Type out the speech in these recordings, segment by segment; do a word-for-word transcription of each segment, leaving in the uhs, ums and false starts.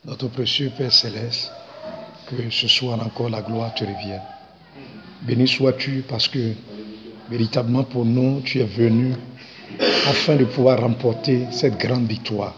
Notre précieux Père Céleste, que ce soir encore la gloire te revienne. Béni sois-tu parce que véritablement pour nous, tu es venu afin de pouvoir remporter cette grande victoire.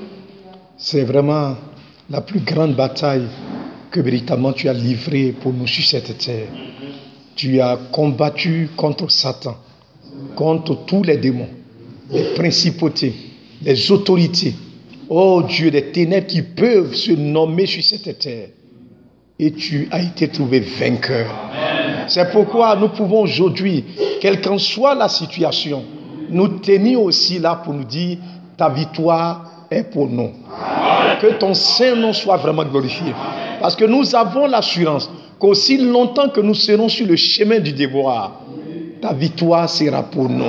C'est vraiment la plus grande bataille que véritablement tu as livrée pour nous sur cette terre. Tu as combattu contre Satan, contre tous les démons, les principautés, les autorités. Oh Dieu, des ténèbres qui peuvent se nommer sur cette terre. Et tu as été trouvé vainqueur. C'est pourquoi nous pouvons aujourd'hui, quelle qu'en soit la situation, nous tenir aussi là pour nous dire, ta victoire est pour nous. Que ton Saint-Nom soit vraiment glorifié. Parce que nous avons l'assurance qu'aussi longtemps que nous serons sur le chemin du devoir, ta victoire sera pour nous.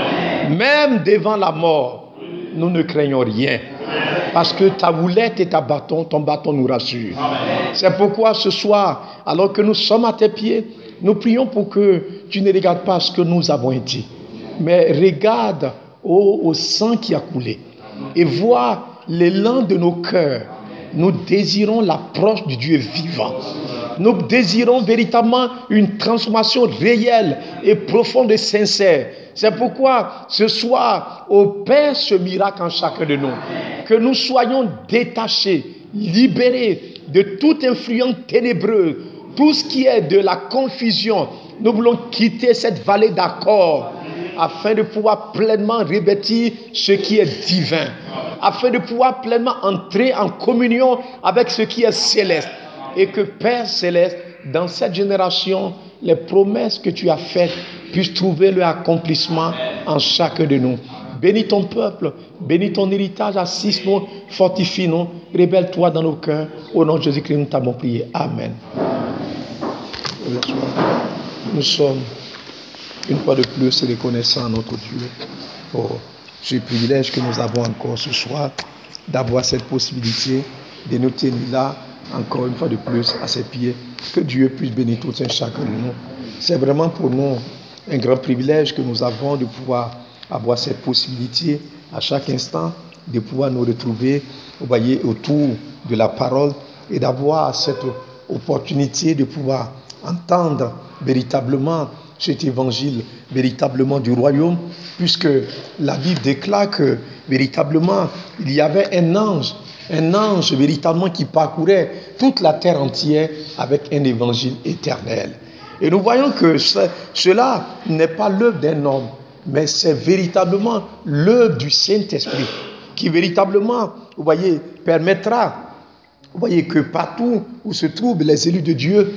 Même devant la mort, nous ne craignons rien. Parce que ta houlette et ta bâton, ton bâton nous rassure. C'est pourquoi ce soir, alors que nous sommes à tes pieds, nous prions pour que tu ne regardes pas ce que nous avons été, mais regarde au, au sang qui a coulé et vois l'élan de nos cœurs. Nous désirons l'approche du Dieu vivant. Nous désirons véritablement une transformation réelle et profonde et sincère. C'est pourquoi ce soir, opère ce miracle en chacun de nous. Que nous soyons détachés, libérés de toute influence ténébreuse, tout ce qui est de la confusion. Nous voulons quitter cette vallée d'accord afin de pouvoir pleinement revêtir ce qui est divin, afin de pouvoir pleinement entrer en communion avec ce qui est céleste. Et que Père Céleste, dans cette génération, les promesses que tu as faites puissent trouver leur accomplissement en chacun de nous. Bénis ton peuple, bénis ton héritage, assiste-nous, fortifie-nous, révèle-toi dans nos cœurs. Au nom de Jésus-Christ, nous t'avons prié. Amen. Nous sommes une fois de plus reconnaissants à notre Dieu pour ce privilège que nous avons encore ce soir d'avoir cette possibilité de nous tenir là encore une fois de plus à ses pieds. Que Dieu puisse bénir tout un chacun de nous. C'est vraiment pour nous un grand privilège que nous avons de pouvoir avoir cette possibilité à chaque instant de pouvoir nous retrouver, vous voyez, autour de la parole et d'avoir cette opportunité de pouvoir entendre véritablement cet évangile véritablement du royaume, puisque la Bible déclare que véritablement il y avait un ange, un ange véritablement qui parcourait toute la terre entière avec un évangile éternel. Et nous voyons que ce, cela n'est pas l'œuvre d'un homme, mais c'est véritablement l'œuvre du Saint-Esprit qui véritablement, vous voyez, permettra, vous voyez, que partout où se trouvent les élus de Dieu,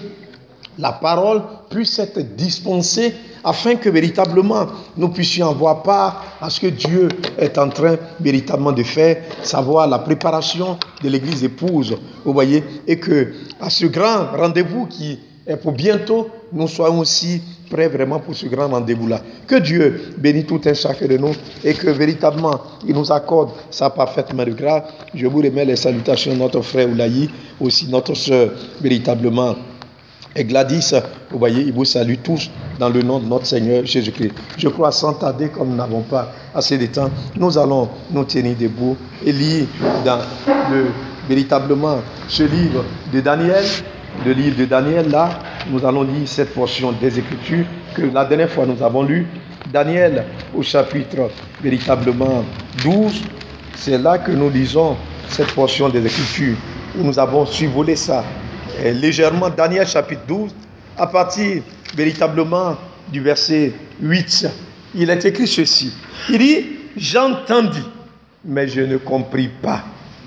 la parole puisse être dispensée afin que véritablement nous puissions avoir part à ce que Dieu est en train véritablement de faire, savoir la préparation de l'église épouse, vous voyez, et que à ce grand rendez-vous qui est pour bientôt, nous soyons aussi prêts vraiment pour ce grand rendez-vous-là. Que Dieu bénisse tout un chacun de nous et que véritablement il nous accorde sa parfaite main de grâce. Je vous remets les salutations de notre frère Oulayi, aussi notre soeur véritablement. Et Gladys, vous voyez, ils vous saluent tous dans le nom de notre Seigneur Jésus-Christ. Je crois sans tarder, comme nous n'avons pas assez de temps, nous allons nous tenir debout et lire dans le, véritablement ce livre de Daniel, le livre de Daniel, là, nous allons lire cette portion des Écritures que la dernière fois nous avons lu. Daniel au chapitre véritablement douze, c'est là que nous lisons cette portion des Écritures où nous avons survolé ça. Et légèrement, Daniel chapitre douze, à partir véritablement du verset huit, il est écrit ceci. Il dit, j'entendis, mais je ne compris pas.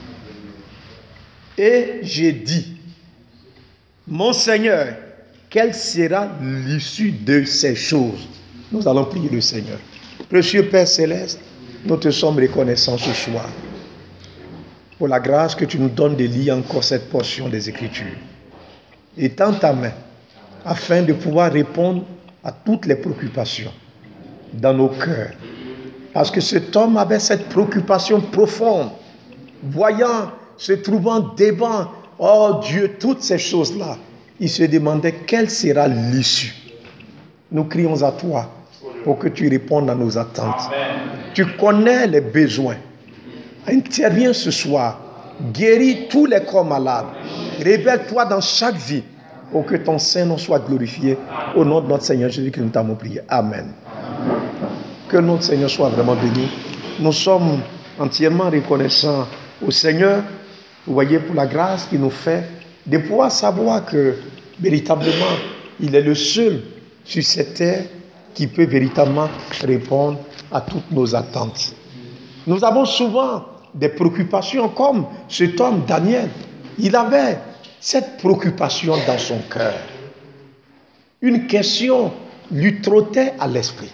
Et j'ai dit, mon Seigneur, quelle sera l'issue de ces choses? Nous allons prier le Seigneur. Précieux Père Céleste, nous te sommes reconnaissants ce soir pour la grâce que tu nous donnes de lire encore cette portion des Écritures. Étends ta main afin de pouvoir répondre à toutes les préoccupations dans nos cœurs. Parce que cet homme avait cette préoccupation profonde, voyant, se trouvant devant, oh Dieu, toutes ces choses-là. Il se demandait quelle sera l'issue. Nous crions à toi pour que tu répondes à nos attentes. Tu connais les besoins. Interviens ce soir Guéris tous les corps malades. Révèle-toi dans chaque vie. Pour que ton Saint-Nom soit glorifié. Au nom de notre Seigneur Jésus que nous t'avons prié. Amen. Que notre Seigneur soit vraiment béni. Nous sommes entièrement reconnaissants au Seigneur. Vous voyez, pour la grâce qu'il nous fait de pouvoir savoir que véritablement, il est le seul sur cette terre qui peut véritablement répondre à toutes nos attentes. Nous avons souvent des préoccupations comme cet homme Daniel. Il avait cette préoccupation dans son cœur. Une question lui trottait à l'esprit.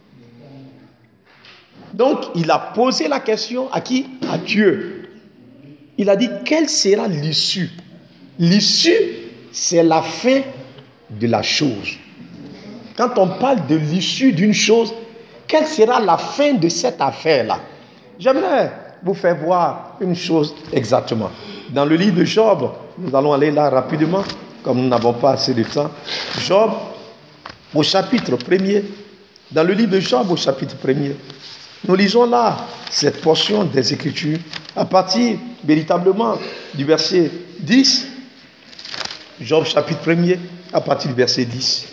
Donc, il a posé la question à qui? À Dieu. Il a dit, quelle sera l'issue? L'issue, c'est la fin de la chose. Quand on parle de l'issue d'une chose, quelle sera la fin de cette affaire-là? J'aimerais vous faire voir une chose exactement. Dans le livre de Job, nous allons aller là rapidement, comme nous n'avons pas assez de temps. Job, au chapitre premier, dans le livre de Job, au chapitre premier, nous lisons là cette portion des Écritures à partir véritablement du verset dix. Job chapitre premier, à partir du verset dix.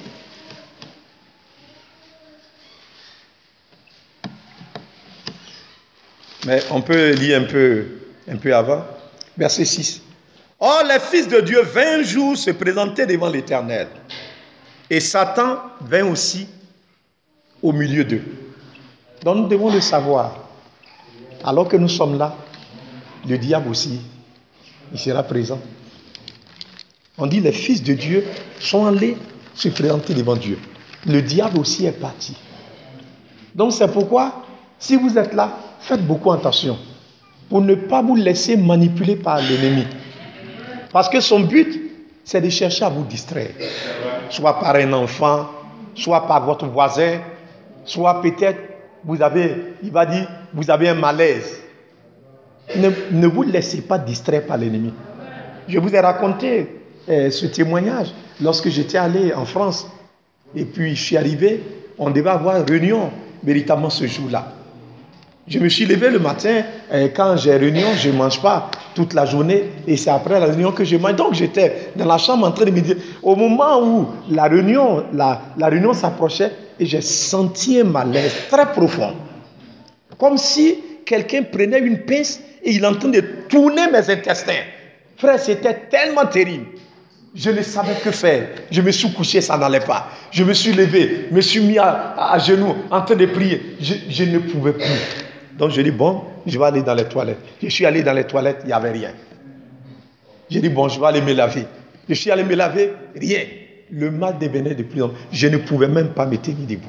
Mais on peut lire un peu, un peu avant. Verset six. Or, les fils de Dieu vingt jours se présentaient devant l'Éternel. Et Satan vint aussi au milieu d'eux. Donc nous devons le savoir. Alors que nous sommes là, le diable aussi, il sera présent. On dit les fils de Dieu sont allés se présenter devant Dieu. Le diable aussi est parti. Donc c'est pourquoi, si vous êtes là, faites beaucoup attention pour ne pas vous laisser manipuler par l'ennemi. Parce que son but, c'est de chercher à vous distraire. Soit par un enfant, soit par votre voisin, soit peut-être, vous avez, il va dire, vous avez un malaise. Ne, ne vous laissez pas distraire par l'ennemi. Je vous ai raconté euh, ce témoignage lorsque j'étais allé en France. Et puis je suis arrivé, on devait avoir réunion véritablement ce jour-là. Je me suis levé le matin, et quand j'ai réunion, je ne mange pas toute la journée et c'est après la réunion que je mange. Donc j'étais dans la chambre en train de me dire, au moment où la réunion, la, la réunion s'approchait, et j'ai senti un malaise très profond. Comme si quelqu'un prenait une pince et il est en train de tourner mes intestins. Frère, c'était tellement terrible. Je ne savais que faire. Je me suis couché, ça n'allait pas. Je me suis levé, me suis mis à, à, à genoux, en train de prier. Je, je ne pouvais plus. Donc je dis, bon, je vais aller dans les toilettes. Je suis allé dans les toilettes, il n'y avait rien. J'ai dit, bon, je vais aller me laver. Je suis allé me laver, rien. Le mal devenait de plus en plus. Je ne pouvais même pas me tenir debout.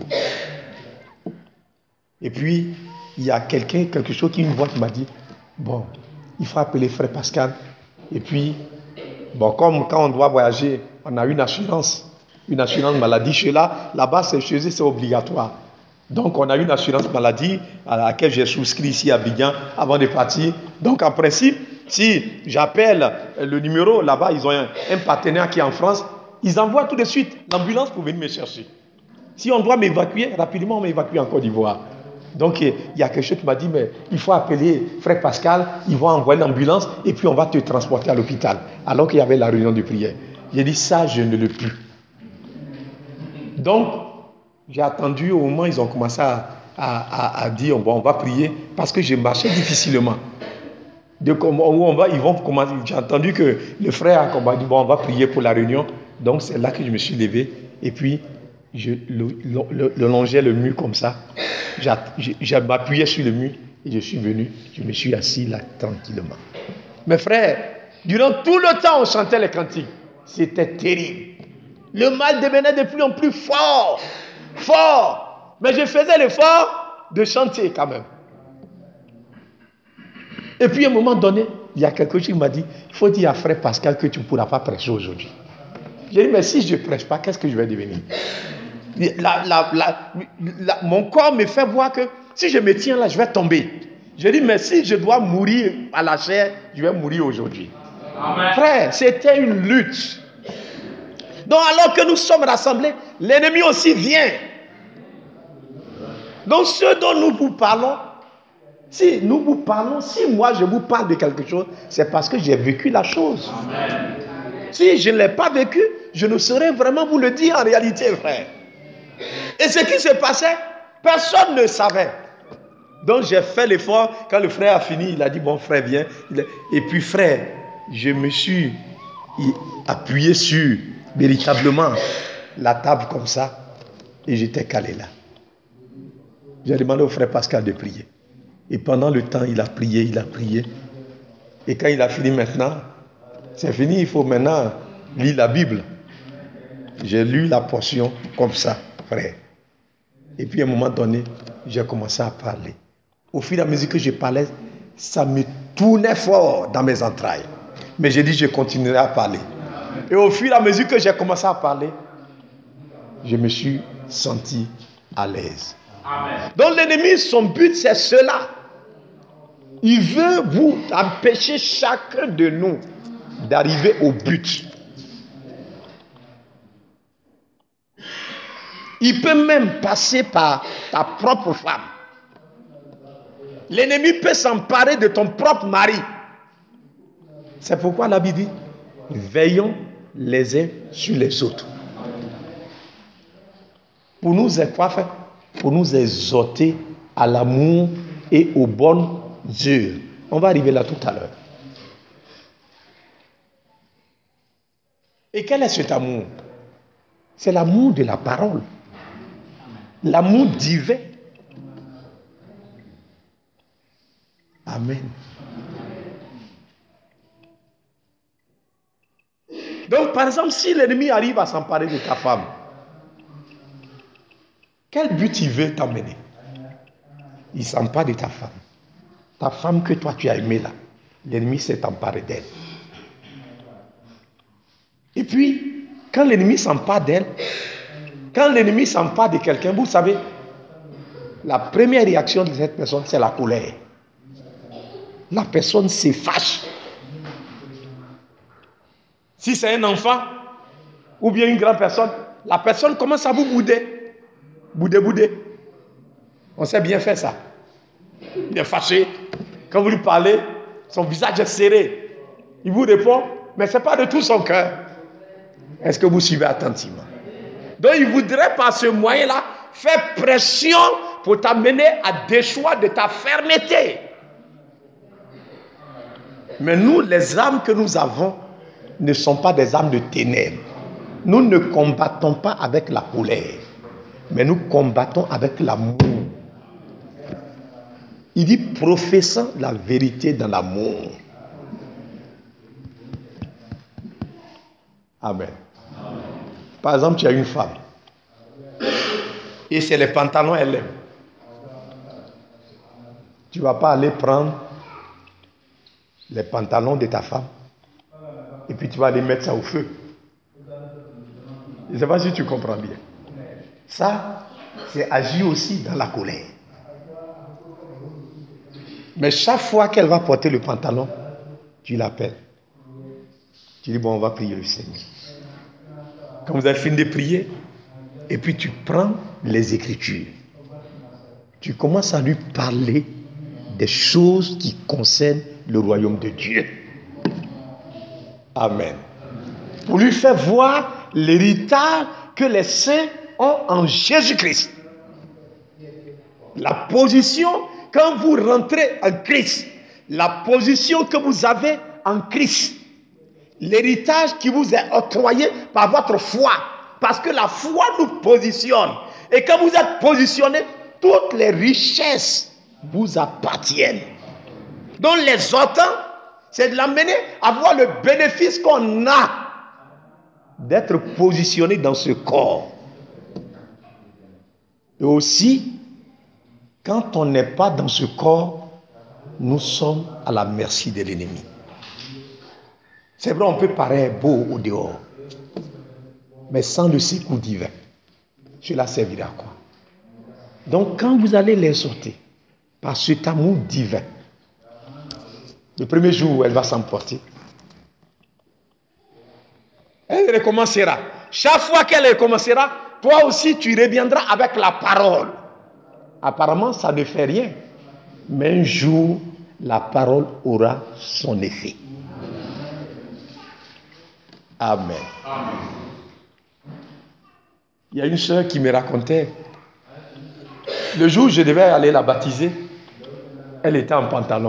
Et puis, il y a quelqu'un, quelque chose qui, une voix qui m'a dit, bon, il faut appeler frère Pascal. Et puis, bon, comme quand on doit voyager, on a une assurance. Une assurance maladie. Chez là, là-bas, c'est, chez eux, c'est obligatoire. Donc, on a une assurance maladie à laquelle j'ai souscrit ici à Abidjan avant de partir. Donc, en principe, si j'appelle le numéro là-bas, ils ont un, un partenaire qui est en France, ils envoient tout de suite l'ambulance pour venir me chercher. Si on doit m'évacuer, rapidement, on m'évacue en Côte d'Ivoire. Donc, il y a quelque chose qui m'a dit, mais il faut appeler frère Pascal, ils vont envoyer l'ambulance et puis on va te transporter à l'hôpital. Alors qu'il y avait la réunion de prière. J'ai dit, ça, je ne le puis. Donc, j'ai attendu au moment où ils ont commencé à, à, à, à dire, bon, on va prier, parce que je marchais difficilement. De comment, où on va, ils vont commencer. J'ai entendu que le frère a dit, bon, on va prier pour la réunion. Donc, c'est là que je me suis levé. Et puis, je le, le, le, le longeais le mur comme ça. Je m'appuyais sur le mur et je suis venu. Je me suis assis là, tranquillement. Mes frères, durant tout le temps, on chantait les cantiques. C'était terrible. Le mal devenait de plus en plus fort. Fort. Mais je faisais l'effort de chanter quand même. Et puis à un moment donné, il y a quelque chose qui m'a dit, il faut dire à frère Pascal que tu ne pourras pas prêcher aujourd'hui. J'ai dit, mais si je ne prêche pas, qu'est-ce que je vais devenir? la, la, la, la, Mon corps me fait voir que si je me tiens là, je vais tomber. J'ai dit, mais si je dois mourir à la chair, je vais mourir aujourd'hui. Amen. Frère, c'était une lutte. Donc alors que nous sommes rassemblés, l'ennemi aussi vient. Donc ce dont nous vous parlons, Si nous vous parlons, si moi je vous parle de quelque chose, c'est parce que j'ai vécu la chose. Amen. Si je ne l'ai pas vécu, je ne saurais vraiment vous le dire en réalité, frère. Et ce qui se passait, personne ne savait. Donc j'ai fait l'effort. Quand le frère a fini, il a dit, bon frère, viens. Et puis frère, je me suis appuyé sur véritablement la table comme ça. Et j'étais calé là. J'ai demandé au frère Pascal de prier. Et pendant le temps, il a prié, il a prié. Et quand il a fini maintenant, c'est fini, il faut maintenant lire la Bible. J'ai lu la portion comme ça, frère. Et puis à un moment donné, j'ai commencé à parler. Au fur et à mesure que je parlais, ça me tournait fort dans mes entrailles. Mais j'ai dit, je continuerai à parler. Et au fur et à mesure que j'ai commencé à parler, je me suis senti à l'aise. Amen. Donc l'ennemi, son but, c'est cela. Il veut vous empêcher chacun de nous d'arriver au but. Il peut même passer par ta propre femme. L'ennemi peut s'emparer de ton propre mari. C'est pourquoi la Bible dit, veillons les uns sur les autres. Pour nous, pour nous exhorter à l'amour et aux bonnes œuvres. On va arriver là tout à l'heure. Et quel est cet amour? C'est l'amour de la parole. L'amour divin. Amen. Donc, par exemple, si l'ennemi arrive à s'emparer de ta femme, quel but il veut t'emmener? Il s'empare de ta femme. Ta femme que toi tu as aimée là. L'ennemi s'est emparé d'elle. Et puis, quand l'ennemi s'empare d'elle, quand l'ennemi s'empare de quelqu'un, vous savez, la première réaction de cette personne, c'est la colère. La personne se fâche. Si c'est un enfant, ou bien une grande personne, la personne commence à vous bouder. Bouder, bouder. On sait bien faire ça. Il est fâché. Quand vous lui parlez, son visage est serré. Il vous répond, mais ce n'est pas de tout son cœur. Est-ce que vous suivez attentivement? Donc il voudrait par ce moyen-là faire pression pour t'amener à déchoir de ta fermeté. Mais nous, les âmes que nous avons ne sont pas des âmes de ténèbres. Nous ne combattons pas avec la colère, mais nous combattons avec l'amour. Il dit professant la vérité dans l'amour. Amen. Amen. Par exemple, tu as une femme et c'est les pantalons elle aime. Tu ne vas pas aller prendre les pantalons de ta femme et puis tu vas aller mettre ça au feu. Je ne sais pas si tu comprends bien. Ça, c'est agir aussi dans la colère. Mais chaque fois qu'elle va porter le pantalon, tu l'appelles. Tu dis, bon, on va prier le Seigneur. Quand vous avez fini de prier, et puis tu prends les Écritures. Tu commences à lui parler des choses qui concernent le royaume de Dieu. Amen. Pour lui faire voir l'héritage que les saints ont en Jésus-Christ. La position, quand vous rentrez en Christ, la position que vous avez en Christ, l'héritage qui vous est octroyé par votre foi, parce que la foi nous positionne. Et quand vous êtes positionné, toutes les richesses vous appartiennent. Donc les autres, c'est de l'amener à voir le bénéfice qu'on a d'être positionné dans ce corps. Et aussi, quand on n'est pas dans ce corps, nous sommes à la merci de l'ennemi. C'est vrai, on peut paraître beau au dehors, mais sans le secours divin, cela servira à quoi? Donc, quand vous allez les sortir par cet amour divin, le premier jour où elle va s'emporter, elle recommencera. Chaque fois qu'elle recommencera, toi aussi tu reviendras avec la parole. Apparemment, ça ne fait rien. Mais un jour, la parole aura son effet. Amen. Amen. Il y a une sœur qui me racontait, le jour où je devais aller la baptiser, elle était en pantalon.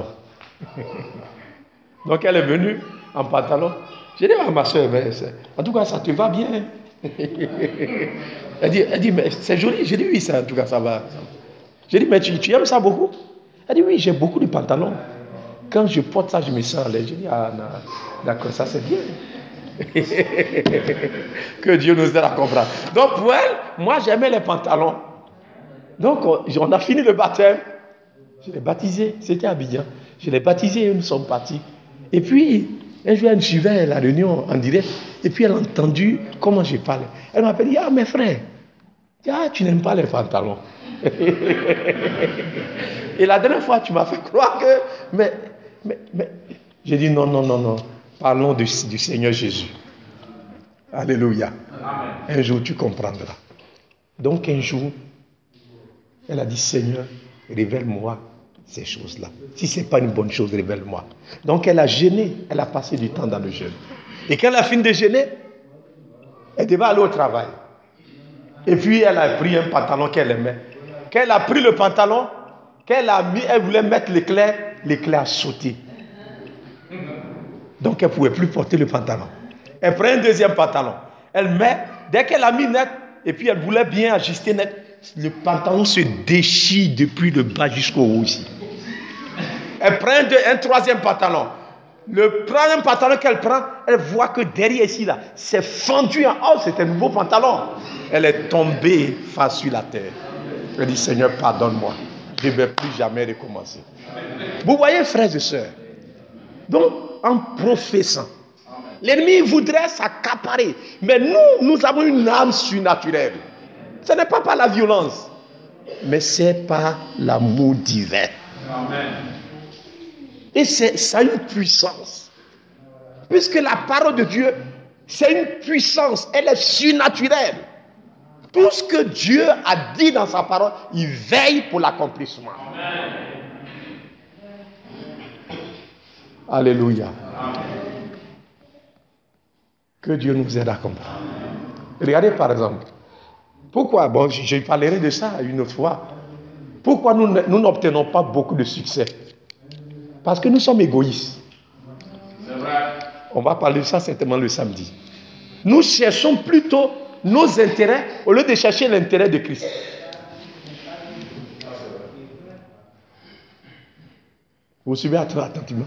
Donc elle est venue en pantalon. J'ai dit à ma soeur, en tout cas ça te va bien. Elle dit, elle dit mais c'est joli. J'ai dit oui, ça, en tout cas ça va. J'ai dit mais tu, tu aimes ça beaucoup? Elle dit oui, j'ai beaucoup de pantalons. Quand je porte ça, je me sens à l'aise. J'ai dit ah non, d'accord, ça c'est bien. Que Dieu nous aide à comprendre. Donc pour elle, moi j'aimais les pantalons. Donc on a fini le baptême. Je l'ai baptisé, c'était à Abidjan. Je l'ai baptisé et nous sommes partis. Et puis, un jour, elle me suivait à la réunion en direct. Et puis, elle a entendu comment je parlais. Elle m'a dit, ah, mes frères, ah, tu n'aimes pas les pantalons. Et la dernière fois, tu m'as fait croire que... Mais, mais, mais... J'ai dit, non, non, non, non. Parlons du, du Seigneur Jésus. Alléluia. Amen. Un jour, tu comprendras. Donc, un jour, elle a dit, Seigneur, révèle-moi ces choses-là. Si ce n'est pas une bonne chose, révèle-moi. Donc elle a jeûné, elle a passé du temps dans le jeûne. Et quand elle a fini de jeûner, elle devait aller au travail. Et puis elle a pris un pantalon qu'elle aimait. Quand elle a pris le pantalon, quand elle a mis, elle voulait mettre l'éclair, l'éclair a sauté. Donc elle ne pouvait plus porter le pantalon. Elle prend un deuxième pantalon. Elle met, dès qu'elle a mis net, et puis elle voulait bien ajuster net, le pantalon se déchire depuis le bas jusqu'au haut ici. Elle prend un, un troisième pantalon. Le troisième pantalon qu'elle prend, elle voit que derrière ici, là, c'est fendu en haut, c'est un nouveau pantalon. Elle est tombée face sur la terre. Elle dit, Seigneur, pardonne-moi. Je ne vais plus jamais recommencer. Vous voyez, frères et sœurs, donc, en professant, l'ennemi voudrait s'accaparer. Mais nous, nous avons une âme surnaturelle. Ce n'est pas par la violence, mais c'est par l'amour divin. Amen. Et c'est, ça a une puissance. Puisque la parole de Dieu, c'est une puissance. Elle est surnaturelle. Tout ce que Dieu a dit dans sa parole, il veille pour l'accomplissement. Amen. Alléluia. Amen. Que Dieu nous aide à comprendre. Regardez par exemple. Pourquoi? Bon, je parlerai de ça une autre fois. Pourquoi nous, nous n'obtenons pas beaucoup de succès? Parce que nous sommes égoïstes. C'est vrai. On va parler de ça certainement le samedi. Nous cherchons plutôt nos intérêts au lieu de chercher l'intérêt de Christ. Vous suivez attentivement?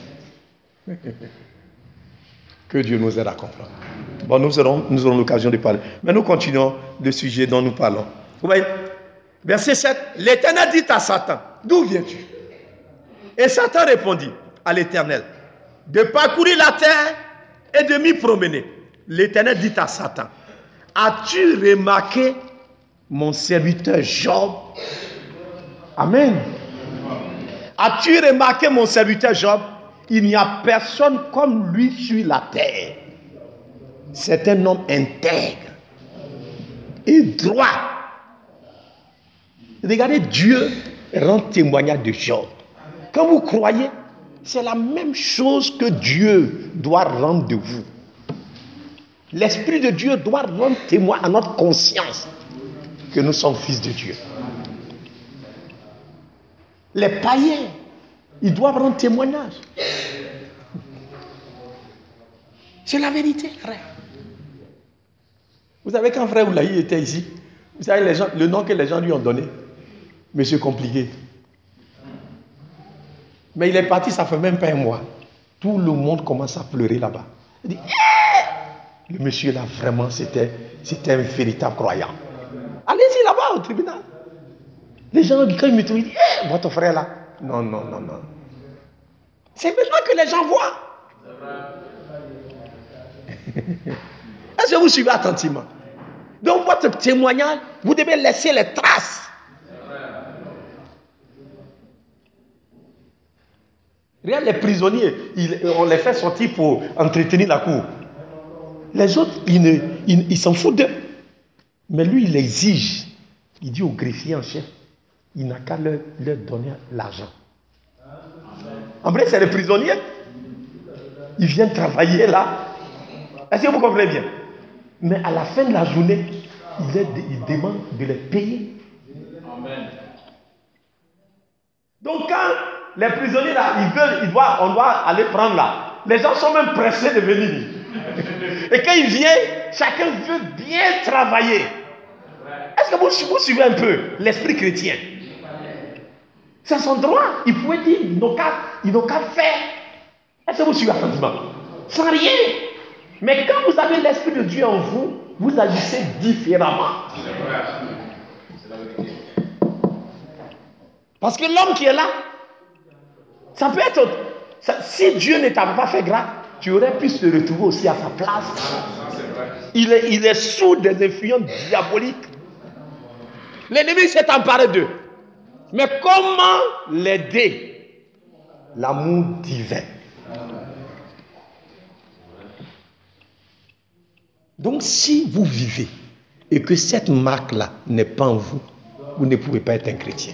Que Dieu nous aide à comprendre. Bon, nous aurons, nous aurons l'occasion de parler. Mais nous continuons le sujet dont nous parlons. Vous voyez? Verset sept. L'Éternel dit à Satan, d'où viens-tu? Et Satan répondit à l'Éternel, de parcourir la terre et de m'y promener. L'Éternel dit à Satan, as-tu remarqué mon serviteur Job? Amen. As-tu remarqué mon serviteur Job? Il n'y a personne comme lui sur la terre. C'est un homme intègre et droit. Regardez, Dieu rend témoignage de Job. Quand vous croyez, c'est la même chose que Dieu doit rendre de vous. L'Esprit de Dieu doit rendre témoin à notre conscience que nous sommes fils de Dieu. Les païens, ils doivent rendre témoignage. C'est la vérité, frère. Vous savez, quand frère Oulaï était ici, vous savez les gens, le nom que les gens lui ont donné, Monsieur Compliqué. Mais il est parti, ça fait même pas un mois. Tout le monde commence à pleurer là-bas. Il dit, eh! Le monsieur là, vraiment, c'était, c'était un véritable croyant. Allez-y là-bas au tribunal. Les gens, quand ils me trouvent, ils disent, eh, votre frère là. Non, non, non, non. C'est maintenant que les gens voient. Est-ce que vous suivez attentivement? Donc votre témoignage, vous devez laisser les traces. Regarde les prisonniers, ils, on les fait sortir pour entretenir la cour. Les autres, ils, ne, ils, ils s'en foutent d'eux. Mais lui, il exige. Il dit au greffier en chef, il n'a qu'à leur, leur donner l'argent. En vrai, c'est les prisonniers. Ils viennent travailler là. Est-ce que vous comprenez bien? Mais à la fin de la journée, il, est, il demande de les payer. Amen. Donc quand les prisonniers là, ils veulent, ils doivent, on doit aller prendre là, les gens sont même pressés de venir. Et quand ils viennent, chacun veut bien travailler. Est-ce que vous, vous suivez un peu l'esprit chrétien? C'est son droit. Il pouvait dire, ils n'ont qu'à, ils n'ont qu'à faire. Est-ce que vous suivez attentivement? Sans rien. Mais quand vous avez l'esprit de Dieu en vous, vous agissez différemment. Parce que l'homme qui est là, ça peut être... Ça, si Dieu ne t'avait pas fait grâce, tu aurais pu se retrouver aussi à sa place. Il est, il est sous des influences diaboliques. L'ennemi s'est emparé d'eux. Mais comment l'aider? L'amour divin. Donc si vous vivez et que cette marque-là n'est pas en vous, vous ne pouvez pas être un chrétien.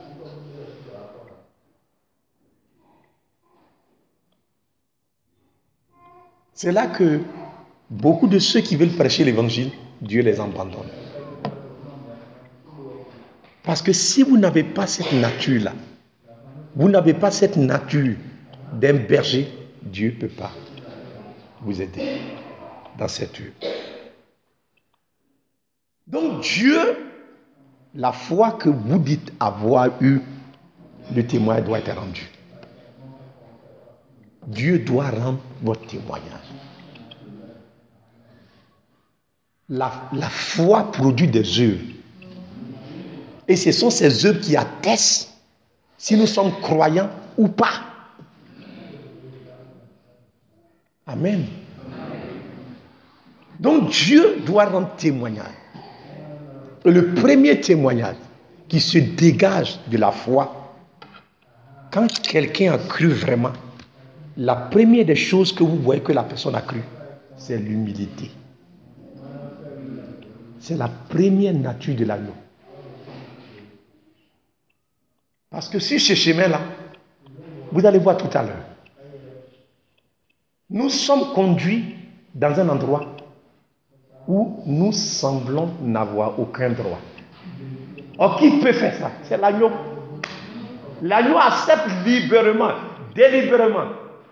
C'est là que beaucoup de ceux qui veulent prêcher l'évangile, Dieu les abandonne. Parce que si vous n'avez pas cette nature-là, vous n'avez pas cette nature d'un berger, Dieu ne peut pas vous aider dans cette œuvre. Donc Dieu, la foi que vous dites avoir eu, le témoin doit être rendu. Dieu doit rendre votre témoignage. La, la foi produit des œuvres. Et ce sont ces œuvres qui attestent si nous sommes croyants ou pas. Amen. Donc Dieu doit rendre témoignage. Et le premier témoignage qui se dégage de la foi, quand quelqu'un a cru vraiment, la première des choses que vous voyez que la personne a cru, c'est l'humilité. C'est la première nature de l'agneau. Parce que sur ce chemin-là, vous allez voir tout à l'heure, nous sommes conduits dans un endroit où nous semblons n'avoir aucun droit. Or, qui peut faire ça? C'est l'agneau. L'agneau accepte librement, délibérément,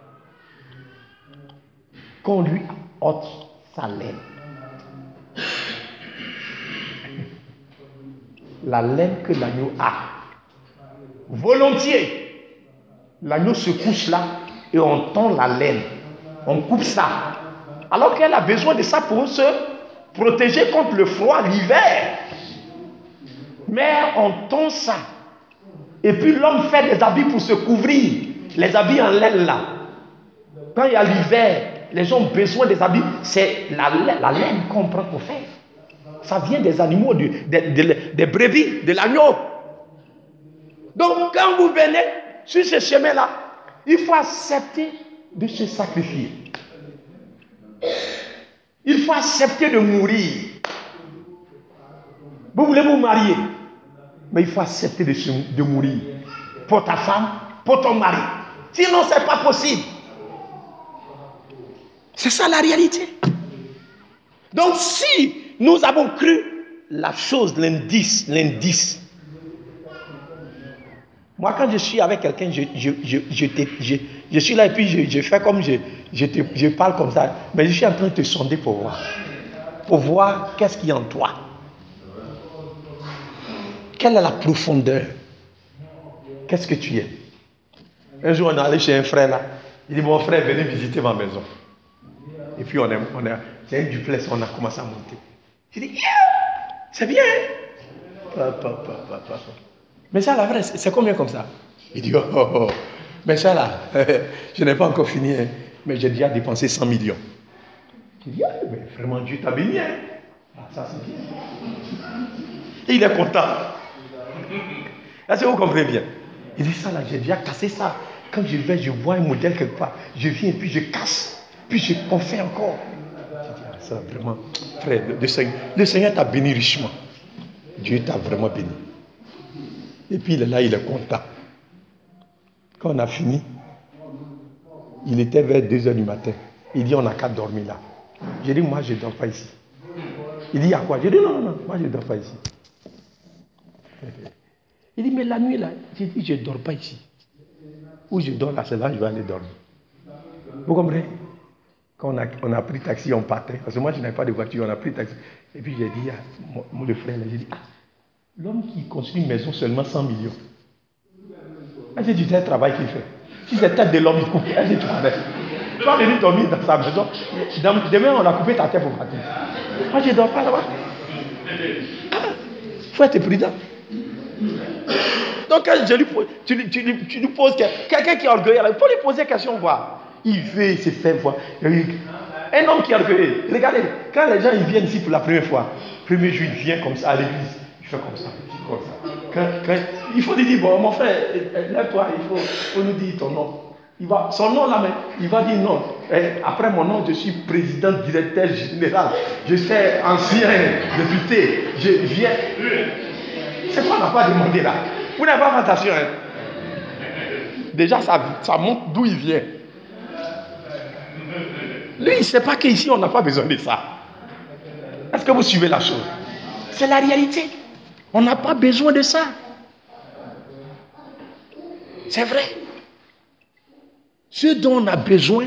qu'on lui ôte sa laine. La laine que l'agneau a. Volontiers. L'agneau se couche là et on tond la laine. On coupe ça. Alors qu'elle a besoin de ça pour se protéger contre le froid l'hiver. Mais on tond ça. Et puis l'homme fait des habits pour se couvrir. Les habits en laine là. Quand il y a l'hiver, les gens ont besoin des habits. C'est la, la laine qu'on prend pour faire. Ça vient des animaux, du, des, des, des brebis, de l'agneau. Donc quand vous venez sur ce chemin-là, il faut accepter de se sacrifier. Il faut accepter de mourir. Vous voulez vous marier, mais il faut accepter de, se, de mourir. Pour ta femme, pour ton mari. Sinon, ce n'est pas possible. C'est ça la réalité. Donc si nous avons cru la chose, l'indice, l'indice. Moi, quand je suis avec quelqu'un, je, je, je, je, je, je suis là et puis je, je fais comme je, je, te, je parle comme ça. Mais je suis en train de te sonder pour voir. Pour voir qu'est-ce qu'il y a en toi. Quelle est la profondeur? Qu'est-ce que tu es? Un jour, on est allé chez un frère là. Il dit, mon frère, venez visiter ma maison. Et puis, on est, on est, c'est un duplex, on a commencé à monter. J'ai dit, yeah, c'est bien. Pa, pa, pa, pa, pa. Mais ça, la vraie, c'est combien comme ça? Il dit, oh, oh, oh. Mais ça, là, je n'ai pas encore fini, hein, mais j'ai déjà dépensé cent millions. Il dit, ah, mais vraiment, Dieu t'a béni. Hein? Ah, ça, c'est bien. Et il est content. Est-ce que vous comprenez bien? Il dit, ça, là, j'ai déjà cassé ça. Quand je vais, je vois un modèle quelque part, je viens et puis je casse, puis je confie encore. Je dis, ah, ça, vraiment, frère, le, le Seigneur, le Seigneur t'a béni richement. Dieu t'a vraiment béni. Et puis il est là, il est content. Quand on a fini, Il était vers deux heures du matin. Il dit, on n'a qu'à dormir là. J'ai dit, moi, je ne dors pas ici. Il dit, à quoi? J'ai dit, non, non, non, moi, je ne dors pas ici. Il dit, mais la nuit là, j'ai dit, je ne dors pas ici. Où je dors là, c'est là que je vais aller dormir. Vous comprenez? Quand on a, on a pris taxi, on partait. Parce que moi, je n'avais pas de voiture, on a pris taxi. Et puis j'ai dit à mon, le frère, j'ai dit, ah, l'homme qui construit une maison seulement cent millions. Ah, j'ai dit, c'est un travail qu'il fait. Si c'est tête de l'homme, il coupe. Ah, j'ai dit, tu vas Tu vas venir dormir dans sa maison. Demain, on a coupé ta tête pour partir. Moi, je ne dors pas là-bas. Il faut être prudent. Donc, quand je lui pose, tu, tu, tu, tu lui poses quelqu'un qui est orgueilleux, il faut lui poser question, voir. Il veut, il se fait voir. Un homme qui est orgueilleux, regardez, quand les gens ils viennent ici pour la première fois, premier jour, il vient comme ça à l'église, il fait comme ça, comme ça. Quand, quand, il faut lui dire, bon, mon frère, lève-toi, il faut, faut nous dire ton nom. Il va, son nom là, mais il va dire non. Et après mon nom, je suis président, directeur général, je suis ancien député, je viens. C'est quoi on n'a pas demandé là? Vous n'avez pas fait attention. Hein? Déjà, ça, ça montre d'où il vient. Lui, il ne sait pas qu'ici, on n'a pas besoin de ça. Est-ce que vous suivez la chose? C'est la réalité. On n'a pas besoin de ça. C'est vrai. Ce dont on a besoin,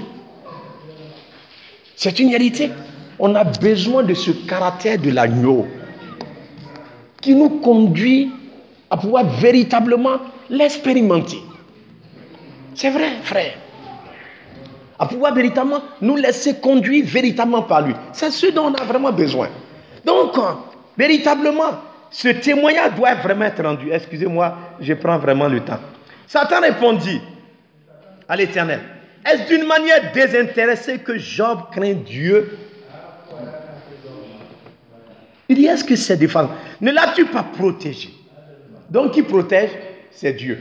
c'est une réalité. On a besoin de ce caractère de l'agneau qui nous conduit à pouvoir véritablement l'expérimenter. C'est vrai, frère. À pouvoir véritablement nous laisser conduire véritablement par lui. C'est ce dont on a vraiment besoin. Donc, véritablement, ce témoignage doit vraiment être rendu. Excusez-moi, je prends vraiment le temps. Satan répondit à l'Éternel, est-ce d'une manière désintéressée que Job craint Dieu? Il dit, est-ce que c'est des femmes? Ne l'as-tu pas protégé? Donc, qui protège? C'est Dieu.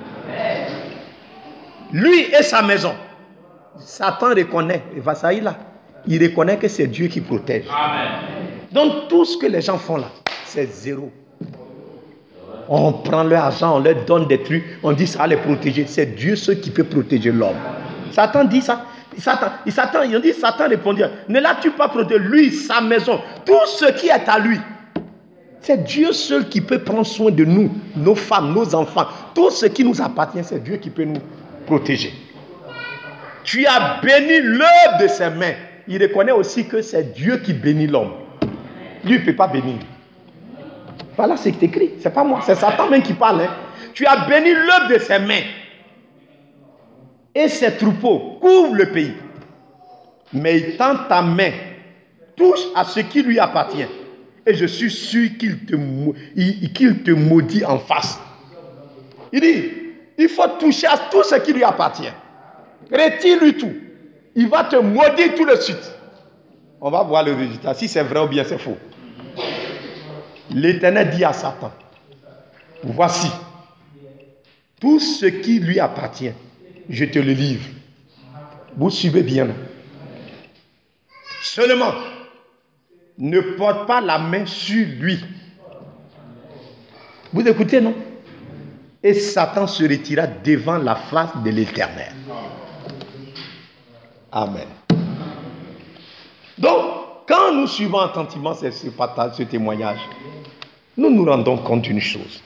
Lui et sa maison. Satan reconnaît, et Vasaï là, il reconnaît que c'est Dieu qui protège. Amen. Donc, tout ce que les gens font là, c'est zéro. On prend leur argent, on leur donne des trucs, on dit ça va les protéger. C'est Dieu seul qui peut protéger l'homme. Satan dit ça. Satan, il, Satan, il dit, Satan répondit, ne l'as-tu pas protégé? Lui, sa maison, tout ce qui est à lui. C'est Dieu seul qui peut prendre soin de nous, nos femmes, nos enfants. Tout ce qui nous appartient, c'est Dieu qui peut nous protéger. Tu as béni l'œuvre de ses mains. Il reconnaît aussi que c'est Dieu qui bénit l'homme. Lui, il ne peut pas bénir. Voilà ce qui est écrit. Ce n'est pas moi, c'est Satan même qui parle. Hein. Tu as béni l'œuvre de ses mains. Et ses troupeaux couvrent le pays. Mais il tend ta main, touche à ce qui lui appartient. Et je suis sûr qu'il te, il, qu'il te maudit en face. Il dit, il faut toucher à tout ce qui lui appartient. Retire-lui tout. Il va te maudire tout de suite. On va voir le résultat, si c'est vrai ou bien c'est faux. L'Éternel dit à Satan, voici, tout ce qui lui appartient, je te le livre. Vous suivez bien. Seulement, ne porte pas la main sur lui. Vous écoutez, non? Et Satan se retira devant la face de l'Éternel. Amen. Donc, quand nous suivons attentivement ce, ce, partage, ce témoignage, nous nous rendons compte d'une chose.